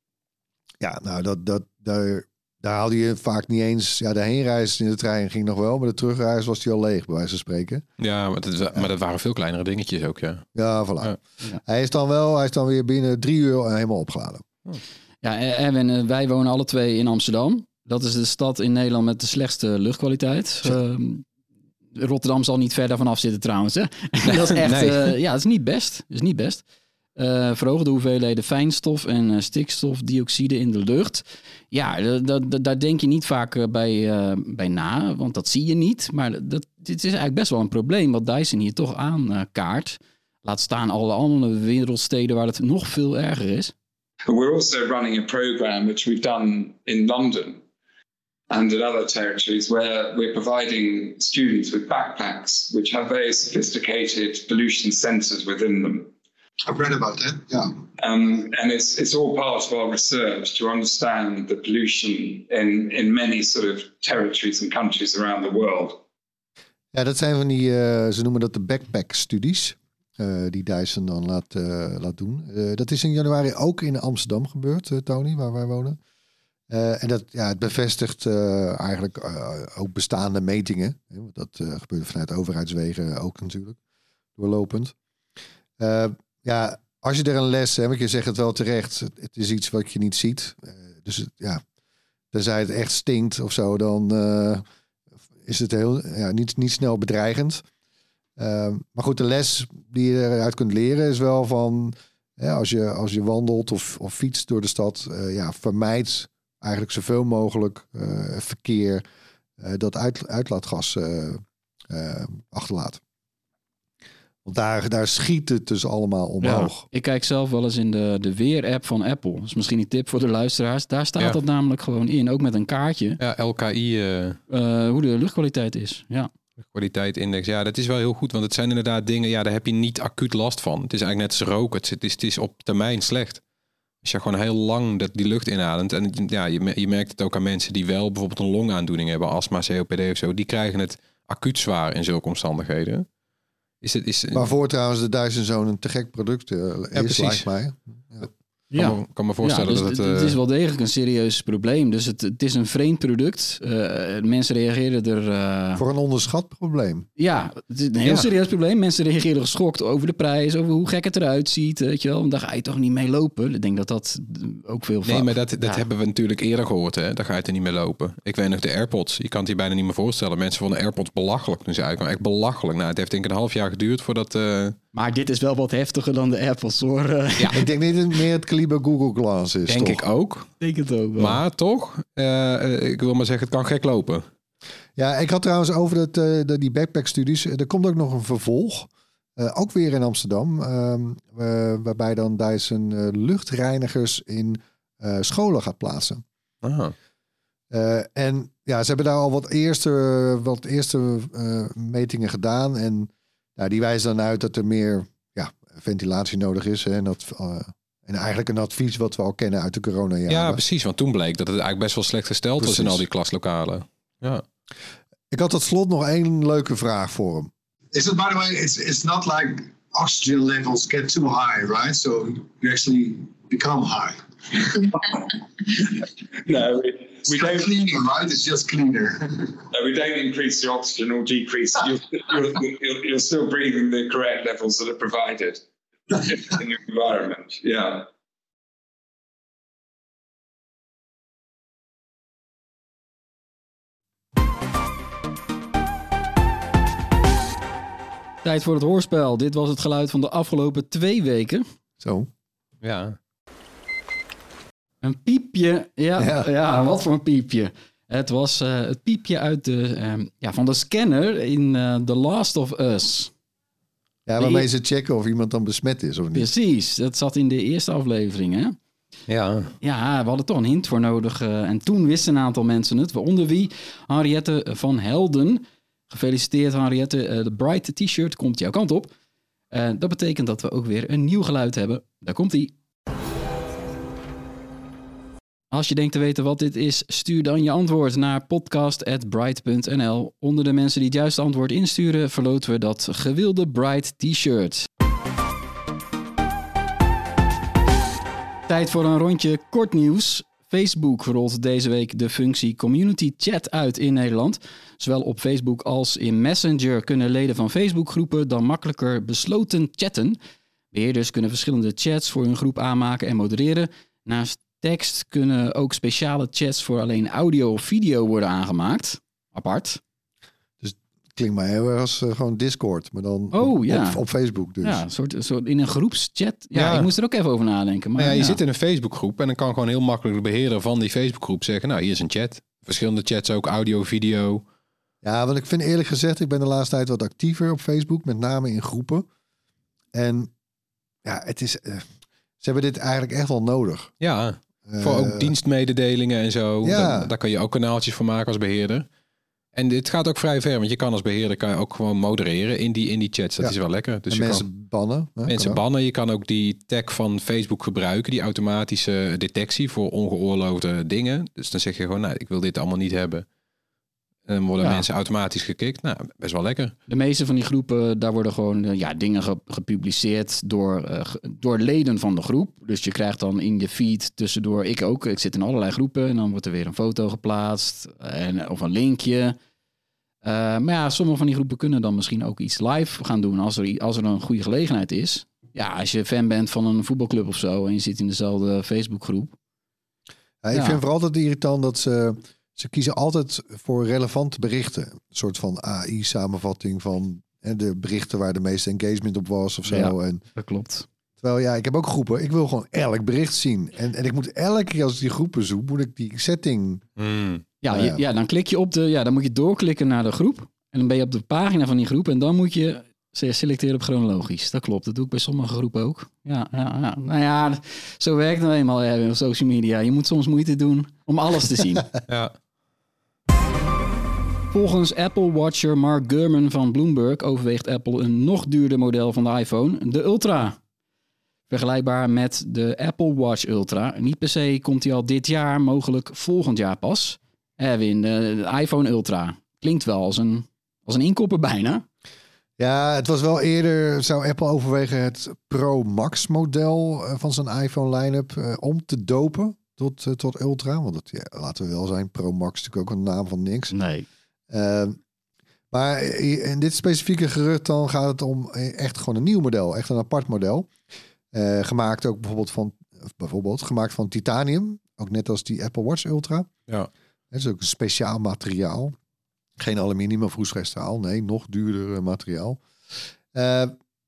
ja, nou, dat, dat, daar, daar haalde je vaak niet eens... Ja, de heenreis in de trein ging nog wel, maar de terugreis was die al leeg, bij wijze van spreken. Ja, maar dat, ja. maar dat waren veel kleinere dingetjes ook, ja. Ja, voilà. Ja. Ja. Hij is dan wel, hij is dan weer binnen drie uur helemaal opgeladen. Oh. Ja, Erwin, wij wonen alle twee in Amsterdam. Dat is de stad in Nederland met de slechtste luchtkwaliteit. Uh, Rotterdam zal niet ver daarvan af zitten trouwens. Hè? dat is echt, nee. uh, ja, dat is niet best. Dat is niet best. Uh, verhoogde hoeveelheden fijnstof en uh, stikstofdioxide in de lucht. Ja, daar denk je niet vaak uh, bij, uh, bij na, want dat zie je niet. Maar dat, dit is eigenlijk best wel een probleem wat Dyson hier toch aankaart. Uh, Laat staan alle andere wereldsteden waar het nog veel erger is. We're also running a program which we've done in London and in other territories where we're providing students with backpacks which have very sophisticated pollution sensors within them. I've read about that, yeah. Um, and it's it's all part of our research to understand the pollution in, in many sort of territories and countries around the world. Ja, dat zijn van die, uh, ze noemen dat de backpack-studies. Uh, die Dyson dan laat, uh, laat doen. Uh, dat is in januari ook in Amsterdam gebeurd, uh, Tony, waar wij wonen. Uh, en dat, ja, het bevestigt uh, eigenlijk uh, ook bestaande metingen. Hè, want dat uh, gebeurt vanuit overheidswegen ook natuurlijk. Doorlopend. Uh, ja, als je er een les hebt, want je zegt het wel terecht. Het is iets wat je niet ziet. Uh, dus het, ja, tenzij het echt stinkt of zo, dan uh, is het heel, ja, niet, niet snel bedreigend. maar goed, de les die je eruit kunt leren is wel van... Ja, als, je, als je wandelt of, of fietst door de stad... Uh, ja, vermijd eigenlijk zoveel mogelijk uh, verkeer... Uh, dat uit, uitlaatgas uh, uh, achterlaat. Want daar, daar schiet het dus allemaal omhoog. Ja, ik kijk zelf wel eens in de, de weer-app van Apple. Dat is misschien een tip voor de luisteraars. Daar staat ja. dat namelijk gewoon in, ook met een kaartje. Ja, L K I. Uh... Uh, hoe de luchtkwaliteit is, ja. Kwaliteitindex, ja, dat is wel heel goed. Want het zijn inderdaad dingen, ja, daar heb je niet acuut last van. Het is eigenlijk net als roken. Het is, het is op termijn slecht. Als je gewoon heel lang dat, die lucht inademt. En ja, je, je merkt het ook aan mensen die wel bijvoorbeeld een longaandoening hebben, astma, C O P D of zo. Die krijgen het acuut zwaar in zulke omstandigheden. Is het, is, Waarvoor trouwens de Dyson Zone een te gek product uh, is, ja, lijkt mij. Ja. Ik kan, ja. me, kan me voorstellen ja, dus dat het... Het, uh... het is wel degelijk een serieus probleem. Dus het, het is een vreemd product. Uh, mensen reageren er... Uh... Voor een onderschat probleem. Ja, het is een heel ja. serieus probleem. Mensen reageren geschokt over de prijs, over hoe gek het eruit ziet. Weet je wel. Want daar ga je toch niet mee lopen. Ik denk dat dat ook veel... Nee, maar dat, dat ja. hebben we natuurlijk eerder gehoord. Hè? Daar ga je er niet mee lopen. Ik weet nog de AirPods. Je kan het je bijna niet meer voorstellen. Mensen vonden AirPods belachelijk toen ze uitkwamen. Echt belachelijk. Nou, het heeft denk ik een half jaar geduurd voordat... Uh... Maar dit is wel wat heftiger dan de AirPods, hoor. Ja, ik denk niet dat het meer het kaliber Google Glass is, Denk toch? ik ook. Denk het ook wel. Maar toch, uh, ik wil maar zeggen, het kan gek lopen. Ja, ik had trouwens over het, uh, de, die backpack-studies. Er komt ook nog een vervolg. Uh, ook weer in Amsterdam. Uh, uh, waarbij dan Dyson uh, luchtreinigers in uh, scholen gaat plaatsen. Aha. Uh, en ja, ze hebben daar al wat eerste, wat eerste uh, metingen gedaan. En nou, die wijzen dan uit dat er meer ja, ventilatie nodig is. Hè, en, dat, uh, en eigenlijk een advies wat we al kennen uit de coronajaren. Ja, precies. Want toen bleek dat het eigenlijk best wel slecht gesteld precies. was in al die klaslokalen. Ja. Ik had tot slot nog één leuke vraag voor hem. Is it, by the way, it's, it's not like oxygen levels get too high, right? So you actually become high. No, we, we it's don't. Cleaning, right? It's just cleaner. No, we don't increase the oxygen or decrease. You're, you're, you're, you're still breathing the correct levels that are provided in your environment. Yeah. Tijd voor het hoorspel. Dit was het geluid van de afgelopen twee weken. Zo. Ja. Een piepje. Ja, ja. ja wat voor een piepje. Het was uh, het piepje uit de, um, ja, van de scanner in uh, The Last of Us. Ja, waarmee ze checken of iemand dan besmet is of niet. Precies. Dat zat in de eerste aflevering, hè? Ja. Ja, we hadden toch een hint voor nodig. Uh, en toen wisten een aantal mensen het. Waaronder wie? Henriette van Helden. Gefeliciteerd Henriette. Uh, de Bright t-shirt komt jouw kant op. Uh, dat betekent dat we ook weer een nieuw geluid hebben. Daar komt-ie. Als je denkt te weten wat dit is, stuur dan je antwoord naar podcast at bright punt n l. Onder de mensen die het juiste antwoord insturen, verloten we dat gewilde Bright t-shirt. Tijd voor een rondje kort nieuws. Facebook rolt deze week de functie Community Chat uit in Nederland. Zowel op Facebook als in Messenger kunnen leden van Facebookgroepen dan makkelijker besloten chatten. Beheerders kunnen verschillende chats voor hun groep aanmaken en modereren. Naast tekst kunnen ook speciale chats voor alleen audio of video worden aangemaakt. Apart. Dus het klinkt mij heel erg als uh, gewoon Discord, maar dan oh, op, ja. op, op Facebook dus. Ja, een soort, een soort in een groepschat. Ja, ja, ik moest er ook even over nadenken. Maar nou ja, je ja. zit in een Facebookgroep en dan kan gewoon heel makkelijk de beheerder van die Facebookgroep zeggen, nou, hier is een chat. Verschillende chats ook, audio, video. Ja, want ik vind eerlijk gezegd, ik ben de laatste tijd wat actiever op Facebook, met name in groepen. En ja, het is, uh, ze hebben dit eigenlijk echt wel nodig. Ja, uh, voor ook dienstmededelingen en zo. Ja. Daar, daar kan je ook kanaaltjes voor maken als beheerder. En dit gaat ook vrij ver, want je kan als beheerder kan je ook gewoon modereren in die, in die chats. Dat ja. is wel lekker. Dus en je mensen kan bannen. Hè, mensen bannen. Je kan ook die tag van Facebook gebruiken, die automatische detectie voor ongeoorloofde dingen. Dus dan zeg je gewoon, nou, ik wil dit allemaal niet hebben. En dan worden ja. mensen automatisch gekikt. Nou, best wel lekker. De meeste van die groepen, daar worden gewoon ja, dingen ge- gepubliceerd door, uh, ge- door leden van de groep. Dus je krijgt dan in je feed tussendoor, ik ook, ik zit in allerlei groepen. En dan wordt er weer een foto geplaatst en, of een linkje. Uh, maar ja, sommige van die groepen kunnen dan misschien ook iets live gaan doen als er, als er een goede gelegenheid is. Ja, als je fan bent van een voetbalclub of zo en je zit in dezelfde Facebookgroep. Ja, ik ja. vind vooral altijd irritant dat ze... Ze kiezen altijd voor relevante berichten. Een soort van A I-samenvatting van En de berichten waar de meeste engagement op was of zo. Ja, en, dat klopt. terwijl ja, ik heb ook groepen. Ik wil gewoon elk bericht zien. En, en ik moet elke keer als ik die groepen zoek, moet ik die setting... Mm. Ja, Nou ja. je, ja, dan klik je op de... Ja, dan moet je doorklikken naar de groep. En dan ben je op de pagina van die groep. En dan moet je se- selecteren op chronologisch. Dat klopt. Dat doe ik bij sommige groepen ook. Ja, ja, ja. Nou ja, zo werkt het nou eenmaal Erwin, op social media. Je moet soms moeite doen om alles te zien. Ja. Volgens Apple Watcher Mark Gurman van Bloomberg overweegt Apple een nog duurder model van de iPhone, de Ultra. Vergelijkbaar met de Apple Watch Ultra. Niet per se komt die al dit jaar, mogelijk volgend jaar pas. Erwin, de, de iPhone Ultra. Klinkt wel als een, als een inkopper bijna. Ja, het was wel eerder, zou Apple overwegen het Pro Max model eh, van zijn iPhone line-up eh, om te dopen tot, eh, tot Ultra. Want het, ja, laten we wel zijn, Pro Max is natuurlijk ook een naam van niks. Nee. Uh, maar in dit specifieke gerucht dan gaat het om echt gewoon een nieuw model. Echt een apart model. Uh, gemaakt ook bijvoorbeeld van, bijvoorbeeld gemaakt van titanium. Ook net als die Apple Watch Ultra. Ja. Het is ook een speciaal materiaal. Geen aluminium of roestvrij nee, nog duurder materiaal. Uh,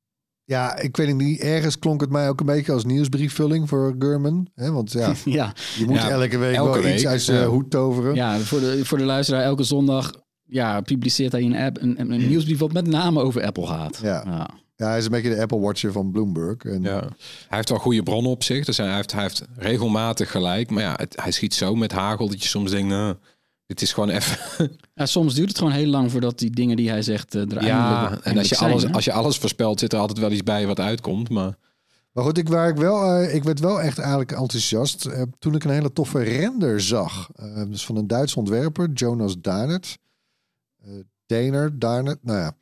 ja, ik weet niet, ergens klonk het mij ook een beetje als nieuwsbriefvulling voor Gurman. Hè? Want ja, ja. je moet ja, elke week elke wel week, iets uit zijn ja. hoed toveren. Ja, voor de, voor de luisteraar, elke zondag ja, publiceert hij een app, een, een nieuwsbrief wat met name over Apple gaat. Ja. Ja. Ja, hij is een beetje de Apple Watcher van Bloomberg. En, Ja. Hij heeft wel goede bronnen op zich. Dus hij heeft, hij heeft regelmatig gelijk. Maar ja, het, hij schiet zo met hagel dat je soms denkt, nou, dit is gewoon even... Ja, soms duurt het gewoon heel lang voordat die dingen die hij zegt uh, er Ja, eindelijk, en als je, zijn, alles, hè? als je alles voorspelt, zit er altijd wel iets bij wat uitkomt. Maar Maar goed, ik, waar ik, wel, uh, ik werd wel echt eigenlijk enthousiast uh, toen ik een hele toffe render zag. Uh, dus van een Duitse ontwerper, Jonas Darnert. Uh, Daner, Darnert, nou ja.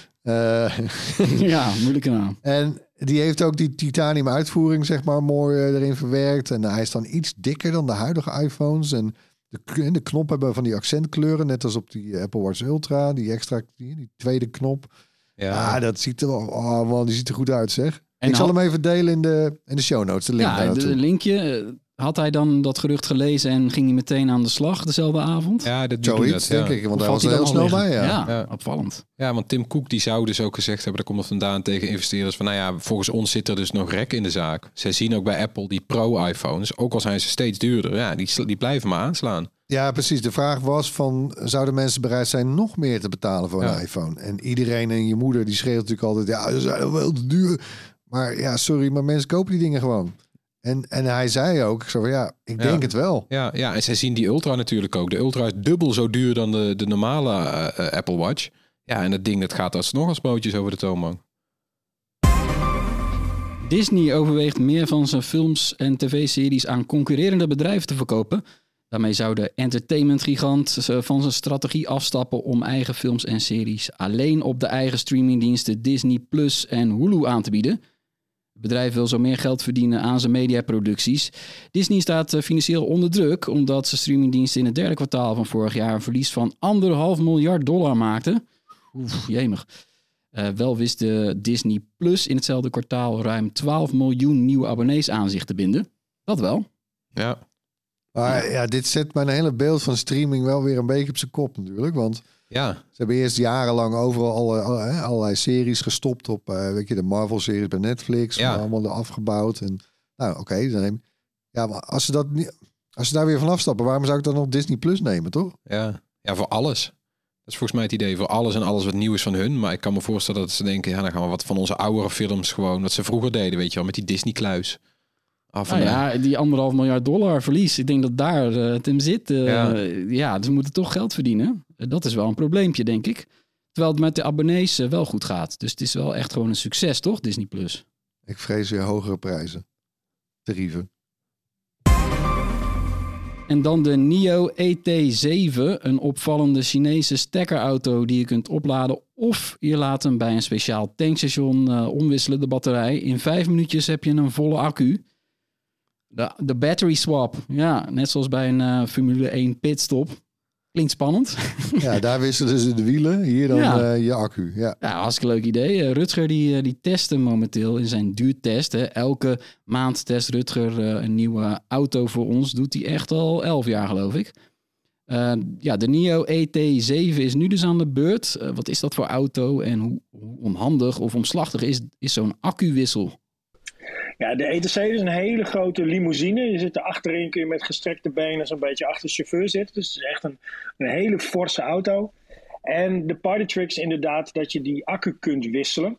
Uh, ja, moeilijke naam. En die heeft ook die titanium uitvoering, zeg maar, mooi uh, erin verwerkt. En hij is dan iets dikker dan de huidige iPhones. En de, de knop hebben van die accentkleuren, net als op die Apple Watch Ultra. Die extra, die, die tweede knop. Ja, ah, dat ziet er wel, oh man, die ziet er goed uit, zeg. En ik zal hem even delen in de, in de show notes. De link ja, de linkje. Had hij dan dat gerucht gelezen en ging hij meteen aan de slag dezelfde avond? Ja, dat zoiets, denk ik. Want hij was er heel snel bij. Ja. Ja, ja, opvallend. Ja, want Tim Cook die zou dus ook gezegd hebben, daar komt het vandaan tegen investeerders, van nou ja, volgens ons zit er dus nog rek in de zaak. Zij zien ook bij Apple die Pro-iPhones, ook al zijn ze steeds duurder, ja, die, die blijven maar aanslaan. Ja, precies. De vraag was van, zouden mensen bereid zijn nog meer te betalen voor een ja. iPhone? En iedereen en je moeder, die schreeuwt natuurlijk altijd, ja, ze zijn wel te duur. Maar ja, sorry, maar mensen kopen die dingen gewoon. En, en hij zei ook, zo van, ja, ik denk ja. het wel. Ja, ja, en zij zien die Ultra natuurlijk ook. De Ultra is dubbel zo duur dan de, de normale uh, Apple Watch. Ja, en dat ding dat gaat alsnog als broodjes over de toonbank. Disney overweegt meer van zijn films en tv-series aan concurrerende bedrijven te verkopen. Daarmee zou de entertainmentgigant van zijn strategie afstappen om eigen films en series alleen op de eigen streamingdiensten Disney Plus en Hulu aan te bieden. Het bedrijf wil zo meer geld verdienen aan zijn mediaproducties. Disney staat financieel onder druk omdat zijn streamingdiensten in het derde kwartaal van vorig jaar een verlies van anderhalf miljard dollar maakten. Oef, jemig. Uh, wel wist de Disney Plus in hetzelfde kwartaal ruim twaalf miljoen nieuwe abonnees aan zich te binden. Dat wel. Ja. Maar ja, dit zet mijn hele beeld van streaming wel weer een beetje op zijn kop natuurlijk. Want ja. ze hebben eerst jarenlang overal alle, alle, allerlei series gestopt op, uh, weet je, de Marvel-series bij Netflix. Ja. Allemaal afgebouwd. En, nou, oké. Okay, dan neem ja, maar als ze dat niet, als ze daar weer van afstappen, waarom zou ik dan nog Disney Plus nemen, toch? Ja, ja, voor alles. Dat is volgens mij het idee, voor alles en alles wat nieuw is van hun. Maar ik kan me voorstellen dat ze denken, ja, dan gaan we wat van onze oudere films gewoon, wat ze vroeger deden, weet je wel, met die Disney-kluis. Ah, nou ja, die anderhalf miljard dollar verlies. Ik denk dat daar uh, het in zit. Uh, ja. ja, dus we moeten toch geld verdienen. Uh, dat is wel een probleempje, denk ik. Terwijl het met de abonnees uh, wel goed gaat. Dus het is wel echt gewoon een succes, toch, Disney Plus? Ik vrees weer hogere prijzen. Tarieven. En dan de NIO E T zeven, een opvallende Chinese stekkerauto die je kunt opladen of je laat hem bij een speciaal tankstation uh, omwisselen, de batterij. In vijf minuutjes heb je een volle accu. De, de battery swap, ja, net zoals bij een uh, Formule één pitstop. Klinkt spannend. Ja, daar wisselen ze de wielen, hier dan ja. uh, je accu. Ja, ja, hartstikke leuk idee. Uh, Rutger die, uh, die testen momenteel in zijn duurtest. Hè. Elke maand test Rutger uh, een nieuwe auto voor ons. Doet hij echt al elf jaar, geloof ik. Uh, ja, de NIO E T zeven is nu dus aan de beurt. Uh, wat is dat voor auto en hoe, hoe onhandig of omslachtig is, is zo'n accuwissel? Ja, de E T zeven is een hele grote limousine. Je zit er achterin, kun je met gestrekte benen zo'n beetje achter de chauffeur zitten. Dus het is echt een, een hele forse auto. En de party trick is inderdaad dat je die accu kunt wisselen.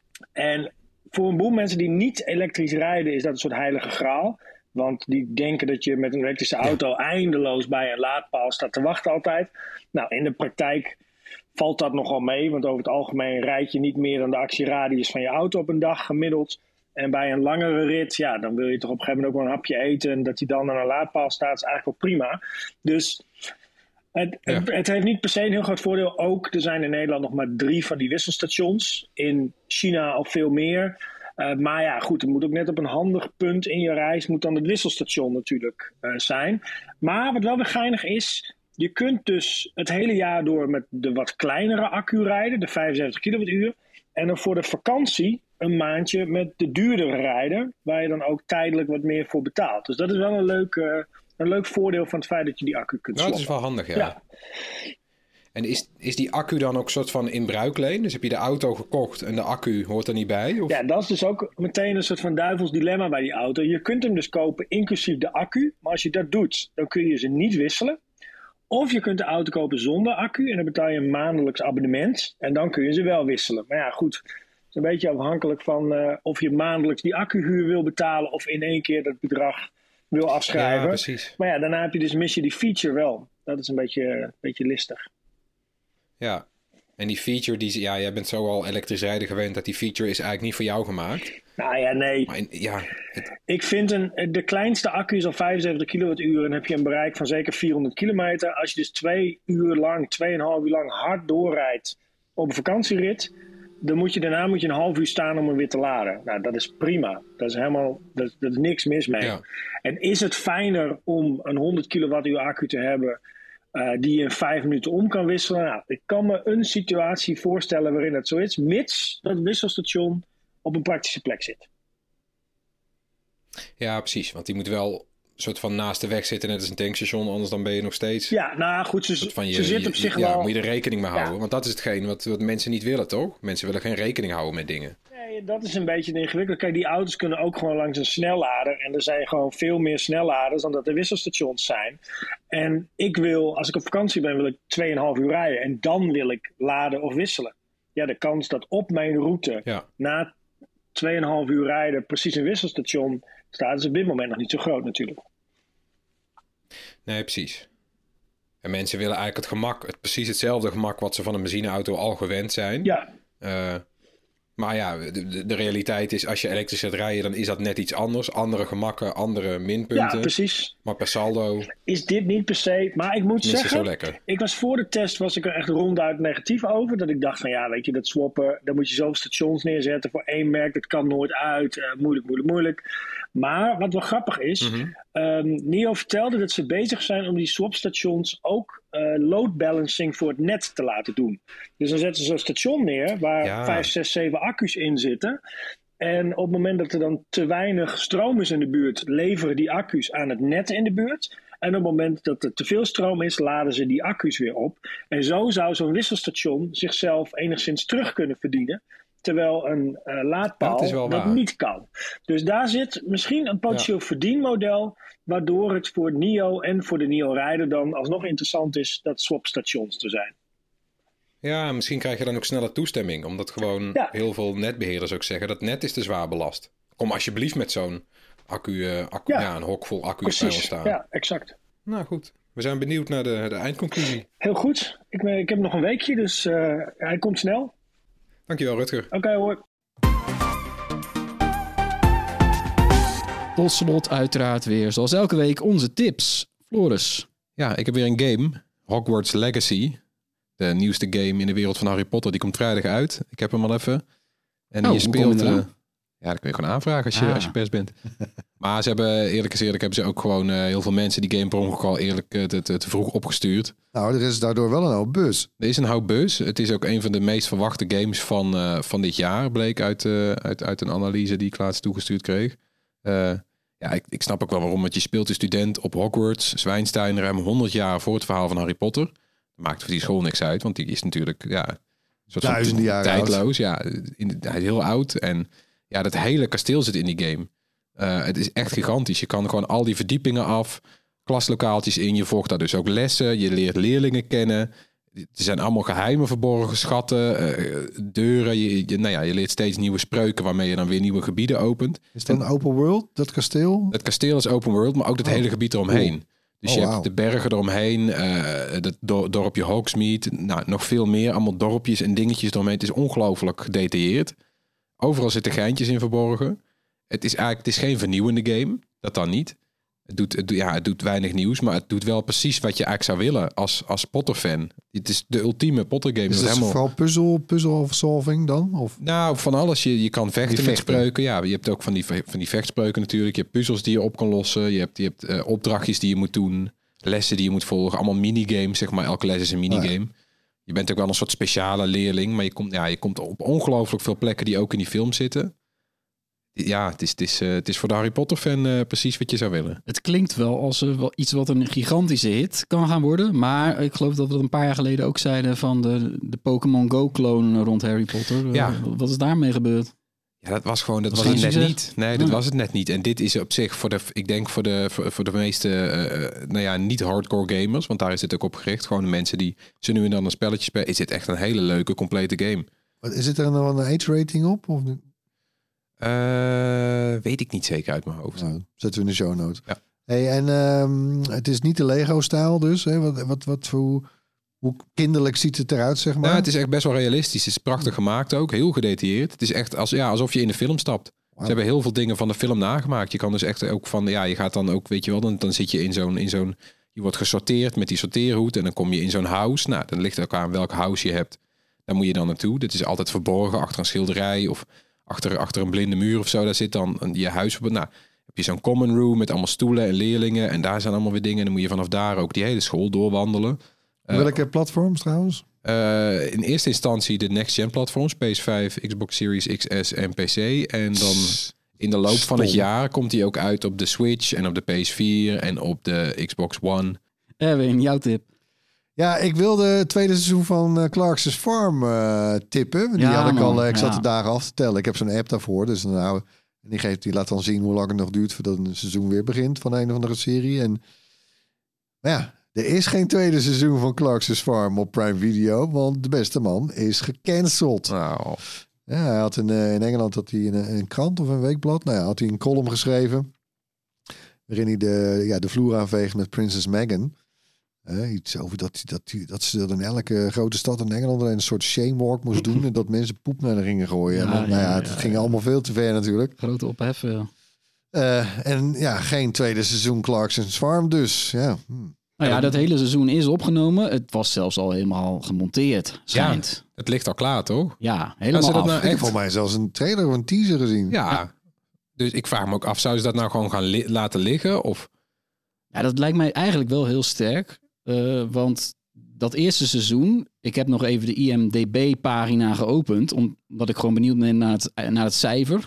En voor een boel mensen die niet elektrisch rijden is dat een soort heilige graal. Want die denken dat je met een elektrische auto ja. eindeloos bij een laadpaal staat te wachten altijd. Nou, in de praktijk valt dat nogal mee. Want over het algemeen rijd je niet meer dan de actieradius van je auto op een dag gemiddeld. En bij een langere rit, ja, dan wil je toch op een gegeven moment ook wel een hapje eten. En dat die dan aan een laadpaal staat, is eigenlijk wel prima. Dus het, ja. het, het heeft niet per se een heel groot voordeel. Ook, er zijn in Nederland nog maar drie van die wisselstations. In China al veel meer. Uh, maar ja, goed, het moet ook net op een handig punt in je reis, moet dan het wisselstation natuurlijk uh, zijn. Maar wat wel weer geinig is, je kunt dus het hele jaar door met de wat kleinere accu rijden, de vijfenzeventig kilowattuur. En dan voor de vakantie een maandje met de duurdere rijden, waar je dan ook tijdelijk wat meer voor betaalt. Dus dat is wel een leuk, uh, een leuk voordeel van het feit dat je die accu kunt nou, swappen. Dat is wel handig, ja. ja. En is, is die accu dan ook een soort van in bruikleen? Dus heb je de auto gekocht en de accu hoort er niet bij? Of? Ja, dat is dus ook meteen een soort van duivels dilemma bij die auto. Je kunt hem dus kopen inclusief de accu. Maar als je dat doet, dan kun je ze niet wisselen. Of je kunt de auto kopen zonder accu en dan betaal je een maandelijks abonnement. En dan kun je ze wel wisselen. Maar ja, goed. Het is een beetje afhankelijk van uh, of je maandelijks die accuhuur wil betalen of in één keer dat bedrag wil afschrijven. Ja, precies. Maar ja, daarna heb je dus mis je die feature wel. Dat is een beetje, een beetje listig. Ja, en die feature, die, ja, jij bent zo al elektrisch rijden gewend dat die feature is eigenlijk niet voor jou gemaakt. Nou ja, nee. Maar in, ja, het... Ik vind een, de kleinste accu is al vijfenzeventig kilowattuur en heb je een bereik van zeker vierhonderd kilometer. Als je dus twee uur lang, tweeënhalf uur lang hard doorrijdt op een vakantierit, dan moet je daarna moet je een half uur staan om hem weer te laden. Nou, dat is prima. Dat is helemaal, dat, dat is niks mis mee. Ja. En is het fijner om een honderd kilowattuur accu te hebben Uh, die je in vijf minuten om kan wisselen? Nou, ik kan me een situatie voorstellen waarin dat zo is, mits dat wisselstation op een praktische plek zit. Ja, precies. Want die moet wel een soort van naast de weg zitten, net als een tankstation, anders dan ben je nog steeds... Ja, nou goed, ze, van je, ze zit op je, zich ja, wel... moet je er rekening mee houden. Ja. Want dat is hetgeen wat, wat mensen niet willen, toch? Mensen willen geen rekening houden met dingen. Nee, dat is een beetje ingewikkeld. Kijk, die auto's kunnen ook gewoon langs een snellader. En er zijn gewoon veel meer snelladers dan dat er wisselstations zijn. En ik wil, als ik op vakantie ben, wil ik tweeënhalf uur rijden. En dan wil ik laden of wisselen. Ja, de kans dat op mijn route ja. na tweeënhalf uur rijden precies een wisselstation staat, is op dit moment nog niet zo groot natuurlijk. Nee, precies. En mensen willen eigenlijk het gemak, het precies hetzelfde gemak wat ze van een benzineauto al gewend zijn. Ja. Uh, maar ja, de, de realiteit is, als je elektrisch gaat rijden, dan is dat net iets anders. Andere gemakken, andere minpunten. Ja, precies. Maar per saldo is dit niet per se. Maar ik moet zeggen, zo lekker. Ik was voor de test was ik er echt ronduit negatief over. Dat ik dacht van ja, weet je, dat swappen, dan moet je zoveel stations neerzetten voor één merk. Dat kan nooit uit. Uh, moeilijk, moeilijk, moeilijk. Maar wat wel grappig is, mm-hmm. um, NIO vertelde dat ze bezig zijn om die swapstations ook uh, load balancing voor het net te laten doen. Dus dan zetten ze een station neer waar ja. vijf, zes, zeven accu's in zitten. En op het moment dat er dan te weinig stroom is in de buurt, leveren die accu's aan het net in de buurt. En op het moment dat er te veel stroom is, laden ze die accu's weer op. En zo zou zo'n wisselstation zichzelf enigszins terug kunnen verdienen. Terwijl een uh, laadpaal dat, dat niet kan. Dus daar zit misschien een potentieel ja. verdienmodel, waardoor het voor NIO en voor de NIO-rijder dan alsnog interessant is dat swapstations te zijn. Ja, misschien krijg je dan ook sneller toestemming. Omdat gewoon ja. heel veel netbeheerders ook zeggen dat net is te zwaar belast. Kom alsjeblieft met zo'n accu, uh, accu ja. ja, een hok vol accu's bij ons staan. Ja, exact. Nou goed, we zijn benieuwd naar de, de eindconclusie. Heel goed. Ik, ik heb nog een weekje, dus uh, hij komt snel. Dankjewel, Rutger. Oké, okay, hoor. Tot slot uiteraard weer, zoals elke week, onze tips. Floris. Ja, ik heb weer een game. Hogwarts Legacy. De nieuwste game in de wereld van Harry Potter. Die komt vrijdag uit. Ik heb hem al even. En oh, je speelt... Uh, ja, dat kun je gewoon aanvragen als je, ah. als je pers bent. Maar ze hebben, eerlijk is eerlijk, hebben ze ook gewoon uh, heel veel mensen die game per ongeluk al eerlijk uh, te, te, te vroeg opgestuurd. Nou, er is daardoor wel een hoop buzz. Er is een hoop buzz. Het is ook een van de meest verwachte games van, uh, van dit jaar, bleek uit, uh, uit, uit een analyse die ik laatst toegestuurd kreeg. Uh, Ja, ik, ik snap ook wel waarom. Want je speelt een student op Hogwarts, Zwijnstein, ruim honderd jaar voor het verhaal van Harry Potter. Dat maakt voor die school niks uit, want die is natuurlijk ja, een soort duizenden jaren tijdloos. oud. Ja, in, hij is heel oud. En ja, dat hele kasteel zit in die game. Uh, het is echt gigantisch. Je kan gewoon al die verdiepingen af, klaslokaaltjes in. Je volgt daar dus ook lessen. Je leert leerlingen kennen. Er zijn allemaal geheimen verborgen, schatten, uh, deuren. Je, je, nou ja, je leert steeds nieuwe spreuken waarmee je dan weer nieuwe gebieden opent. Is dat een open world, dat kasteel? Het kasteel is open world, maar ook het oh. hele gebied eromheen. Cool. Dus oh, je wow. hebt de bergen eromheen, uh, het dorpje Hogsmeade, nou, nog veel meer. Allemaal dorpjes en dingetjes eromheen. Het is ongelooflijk gedetailleerd. Overal zitten geintjes in verborgen. Het is eigenlijk het is geen vernieuwende game, dat dan niet. Het doet, het, ja, het doet weinig nieuws, maar het doet wel precies wat je eigenlijk zou willen als, als Potter-fan. Het is de ultieme Potter-game. Is het helemaal... vooral puzzel, puzzel solving dan? Of? Nou, van alles. Je, je kan vechten, vechten met spreuken. Ja, je hebt ook van die, van die vechtspreuken natuurlijk. Je hebt puzzels die je op kan lossen. Je hebt, je hebt uh, opdrachtjes die je moet doen. Lessen die je moet volgen. Allemaal minigames, zeg maar. Elke les is een minigame. Oh ja. Je bent ook wel een soort speciale leerling. Maar je komt, ja, je komt op ongelooflijk veel plekken die ook in die film zitten. Ja, het is, het is, uh, het is voor de Harry Potter fan uh, precies wat je zou willen. Het klinkt wel als uh, wel iets wat een gigantische hit kan gaan worden. Maar ik geloof dat we dat een paar jaar geleden ook zeiden van de, de Pokémon Go-clone rond Harry Potter. Uh, ja. Wat is daarmee gebeurd? Ja, dat was gewoon, dat was was het net succes? niet. Nee, dat ja. was het net niet. En dit is op zich voor de, ik denk voor de, voor, voor de meeste, uh, nou ja, niet hardcore gamers, want daar is het ook op gericht. Gewoon de mensen die ze nu en dan een spelletje spelen, is dit echt een hele leuke, complete game. Wat, is het er nog een age rating op? Of niet? Uh, weet ik niet zeker uit mijn hoofd. Nou, zetten we in de show notes. Ja. Hey, en um, het is niet de Lego-stijl dus. Hè? Wat, wat, wat voor, hoe kinderlijk ziet het eruit, zeg maar? Nou, het is echt best wel realistisch. Het is prachtig gemaakt ook. Heel gedetailleerd. Het is echt als, ja, alsof je in de film stapt. Wow. Ze hebben heel veel dingen van de film nagemaakt. Je kan dus echt ook van, ja, je gaat dan ook, weet je wel, dan, dan zit je in zo'n, in zo'n, je wordt gesorteerd met die sorteerhoed en dan kom je in zo'n house. Nou, dan ligt het ook aan welk house je hebt. Daar moet je dan naartoe. Dit is altijd verborgen achter een schilderij of achter, achter een blinde muur of zo. Daar zit dan een, je huis op. Nou, heb je zo'n common room met allemaal stoelen en leerlingen en daar zijn allemaal weer dingen. En dan moet je vanaf daar ook die hele school doorwandelen. Uh, Welke platforms trouwens? Uh, in eerste instantie de next-gen platforms, P S vijf, Xbox Series X S en P C. En dan in de loop van het jaar komt hij ook uit op de Switch en op de P S vier en op de Xbox One. Erwin, jouw tip? Ja, ik wilde het tweede seizoen van uh, Clark's Farm uh, tippen. Die ja, had ik al, uh, ik zat ja. de dagen af te tellen. Ik heb zo'n app daarvoor, dus nou, die, geeft, die laat dan zien hoe lang het nog duurt voordat een seizoen weer begint van een of andere serie. En ja, er is geen tweede seizoen van Clark's Farm op Prime Video, want de beste man is gecanceld. Nou. Ja, hij had in, uh, in Engeland had hij in een, een krant of een weekblad, nou ja, had hij een column geschreven waarin hij de, ja, de vloer aanveegt met Prinses Meghan. Uh, iets over dat, dat, dat ze dat in elke grote stad in Engeland een soort shamewalk moest doen en dat mensen poep naar de ringen gooien. Ja, en dan, ja, nou ja, het ja, ging ja. allemaal veel te ver natuurlijk. Grote ophef, ja. Uh, en ja, geen tweede seizoen Clark's Farm dus. Ja. Hm. Nou ja, dat hele seizoen is opgenomen. Het was zelfs al helemaal gemonteerd, schijnt. Ja, het ligt al klaar, toch? Ja, helemaal dat af. Nou echt... Ik heb volgens mij zelfs een trailer of een teaser gezien. Ja, ja. Dus ik vraag me ook af, zouden ze dat nou gewoon gaan li- laten liggen? Of... Ja, dat lijkt mij eigenlijk wel heel sterk. Uh, want dat eerste seizoen, ik heb nog even de I M D B-pagina geopend, omdat ik gewoon benieuwd ben naar het, naar het cijfer.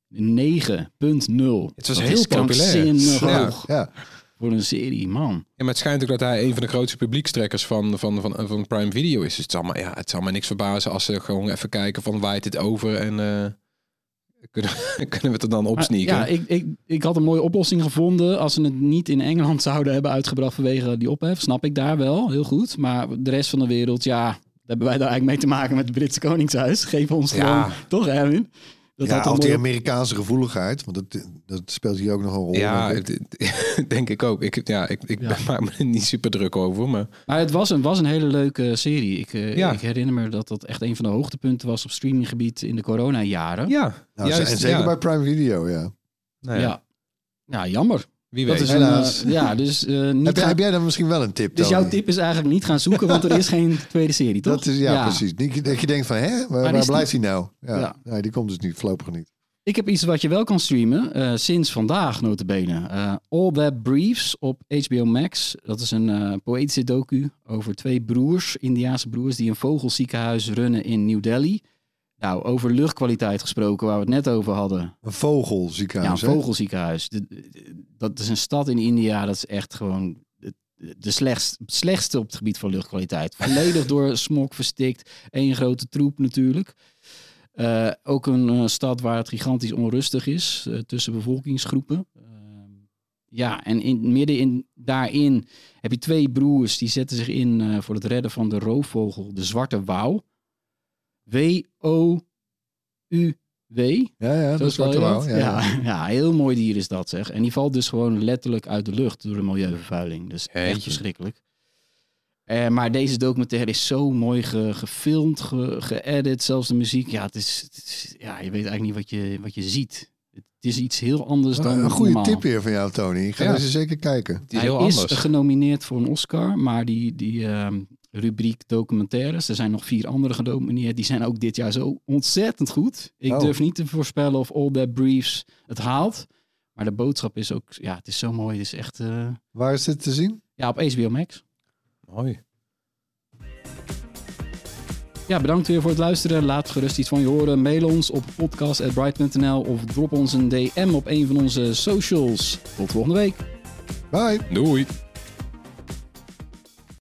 negen punt nul. Het was dat heel populair. Ja, hoog ja. Voor een serie, man. Ja, maar het schijnt ook dat hij een van de grootste publiekstrekkers van, van, van, van Prime Video is. Dus het zal, maar, ja, het zal mij niks verbazen als ze gewoon even kijken van waait dit over en uh, kunnen, kunnen we het er dan opsneaken. Ja, ik, ik, ik had een mooie oplossing gevonden. Als ze het niet in Engeland zouden hebben uitgebracht vanwege die ophef, snap ik daar wel, heel goed. Maar de rest van de wereld, ja, daar hebben wij daar eigenlijk mee te maken met het Britse Koningshuis. Geef ons gewoon, ja. toch Erwin? Dat ja, al die Amerikaanse gevoeligheid, want dat, dat speelt hier ook nog een rol. Ja, denk ik, denk ik ook. Ik, ja, ik, ik ja. maak me er niet super druk over. Maar, maar het was een, was een hele leuke serie. Ik, uh, ja. ik herinner me dat dat echt een van de hoogtepunten was op streaminggebied in de coronajaren. Ja, nou, juist, en zeker ja. bij Prime Video, ja. Nou ja. ja. ja, jammer. Wie dat weet. Is een, uh, ja, dus, uh, niet heb, jij, gaan... heb jij dan misschien wel een tip? Dus Tony? jouw tip is eigenlijk niet gaan zoeken, want er is geen tweede serie, toch? Dat is, ja, ja. precies. Niet dat je denkt van, hè, waar, waar blijft hij nou? Ja. Ja. Nee, die komt dus niet, voorlopig niet. Ik heb iets wat je wel kan streamen, uh, sinds vandaag notabene. Uh, All That Briefs op H B O Max. Dat is een uh, poëtische docu over twee broers, Indiaanse broers, die een vogelziekenhuis runnen in New Delhi. Nou, over luchtkwaliteit gesproken, waar we het net over hadden. Een vogelziekenhuis, Ja, een vogelziekenhuis. De, dat is een stad in India, dat is echt gewoon de, de slechtst, slechtste op het gebied van luchtkwaliteit. Volledig door smog verstikt. Eén grote troep natuurlijk. Uh, ook een uh, stad waar het gigantisch onrustig is uh, tussen bevolkingsgroepen. Uh, ja, en in, midden in, daarin heb je twee broers die zetten zich in uh, voor het redden van de roofvogel, de zwarte wauw. W O U W. Ja, ja, de zwarte wauw. Ja, ja, ja. ja, heel mooi dier is dat, zeg. En die valt dus gewoon letterlijk uit de lucht door de milieuvervuiling. Dus echt, echt verschrikkelijk. Uh, maar deze documentaire is zo mooi ge, gefilmd, ge, geëdit, zelfs de muziek. Ja, het is, het is, ja, je weet eigenlijk niet wat je, wat je ziet. Het is iets heel anders dan Een goede normaal. tip weer van jou, Tony. Ik ga Ja. deze zeker kijken. Die is Hij heel is anders. genomineerd voor een Oscar, maar die, die uh, rubriek documentaires, er zijn nog vier andere genomineerd, die zijn ook dit jaar zo ontzettend goed. Ik Oh. durf niet te voorspellen of All That Briefs het haalt, maar de boodschap is ook, ja, het is zo mooi. Het is echt, uh, Waar is dit te zien? ja, op H B O Max. Mooi. Ja, bedankt weer voor het luisteren. Laat gerust iets van je horen. Mail ons op podcast at bright punt n l of drop ons een D M op een van onze socials. Tot volgende week. Bye. Doei.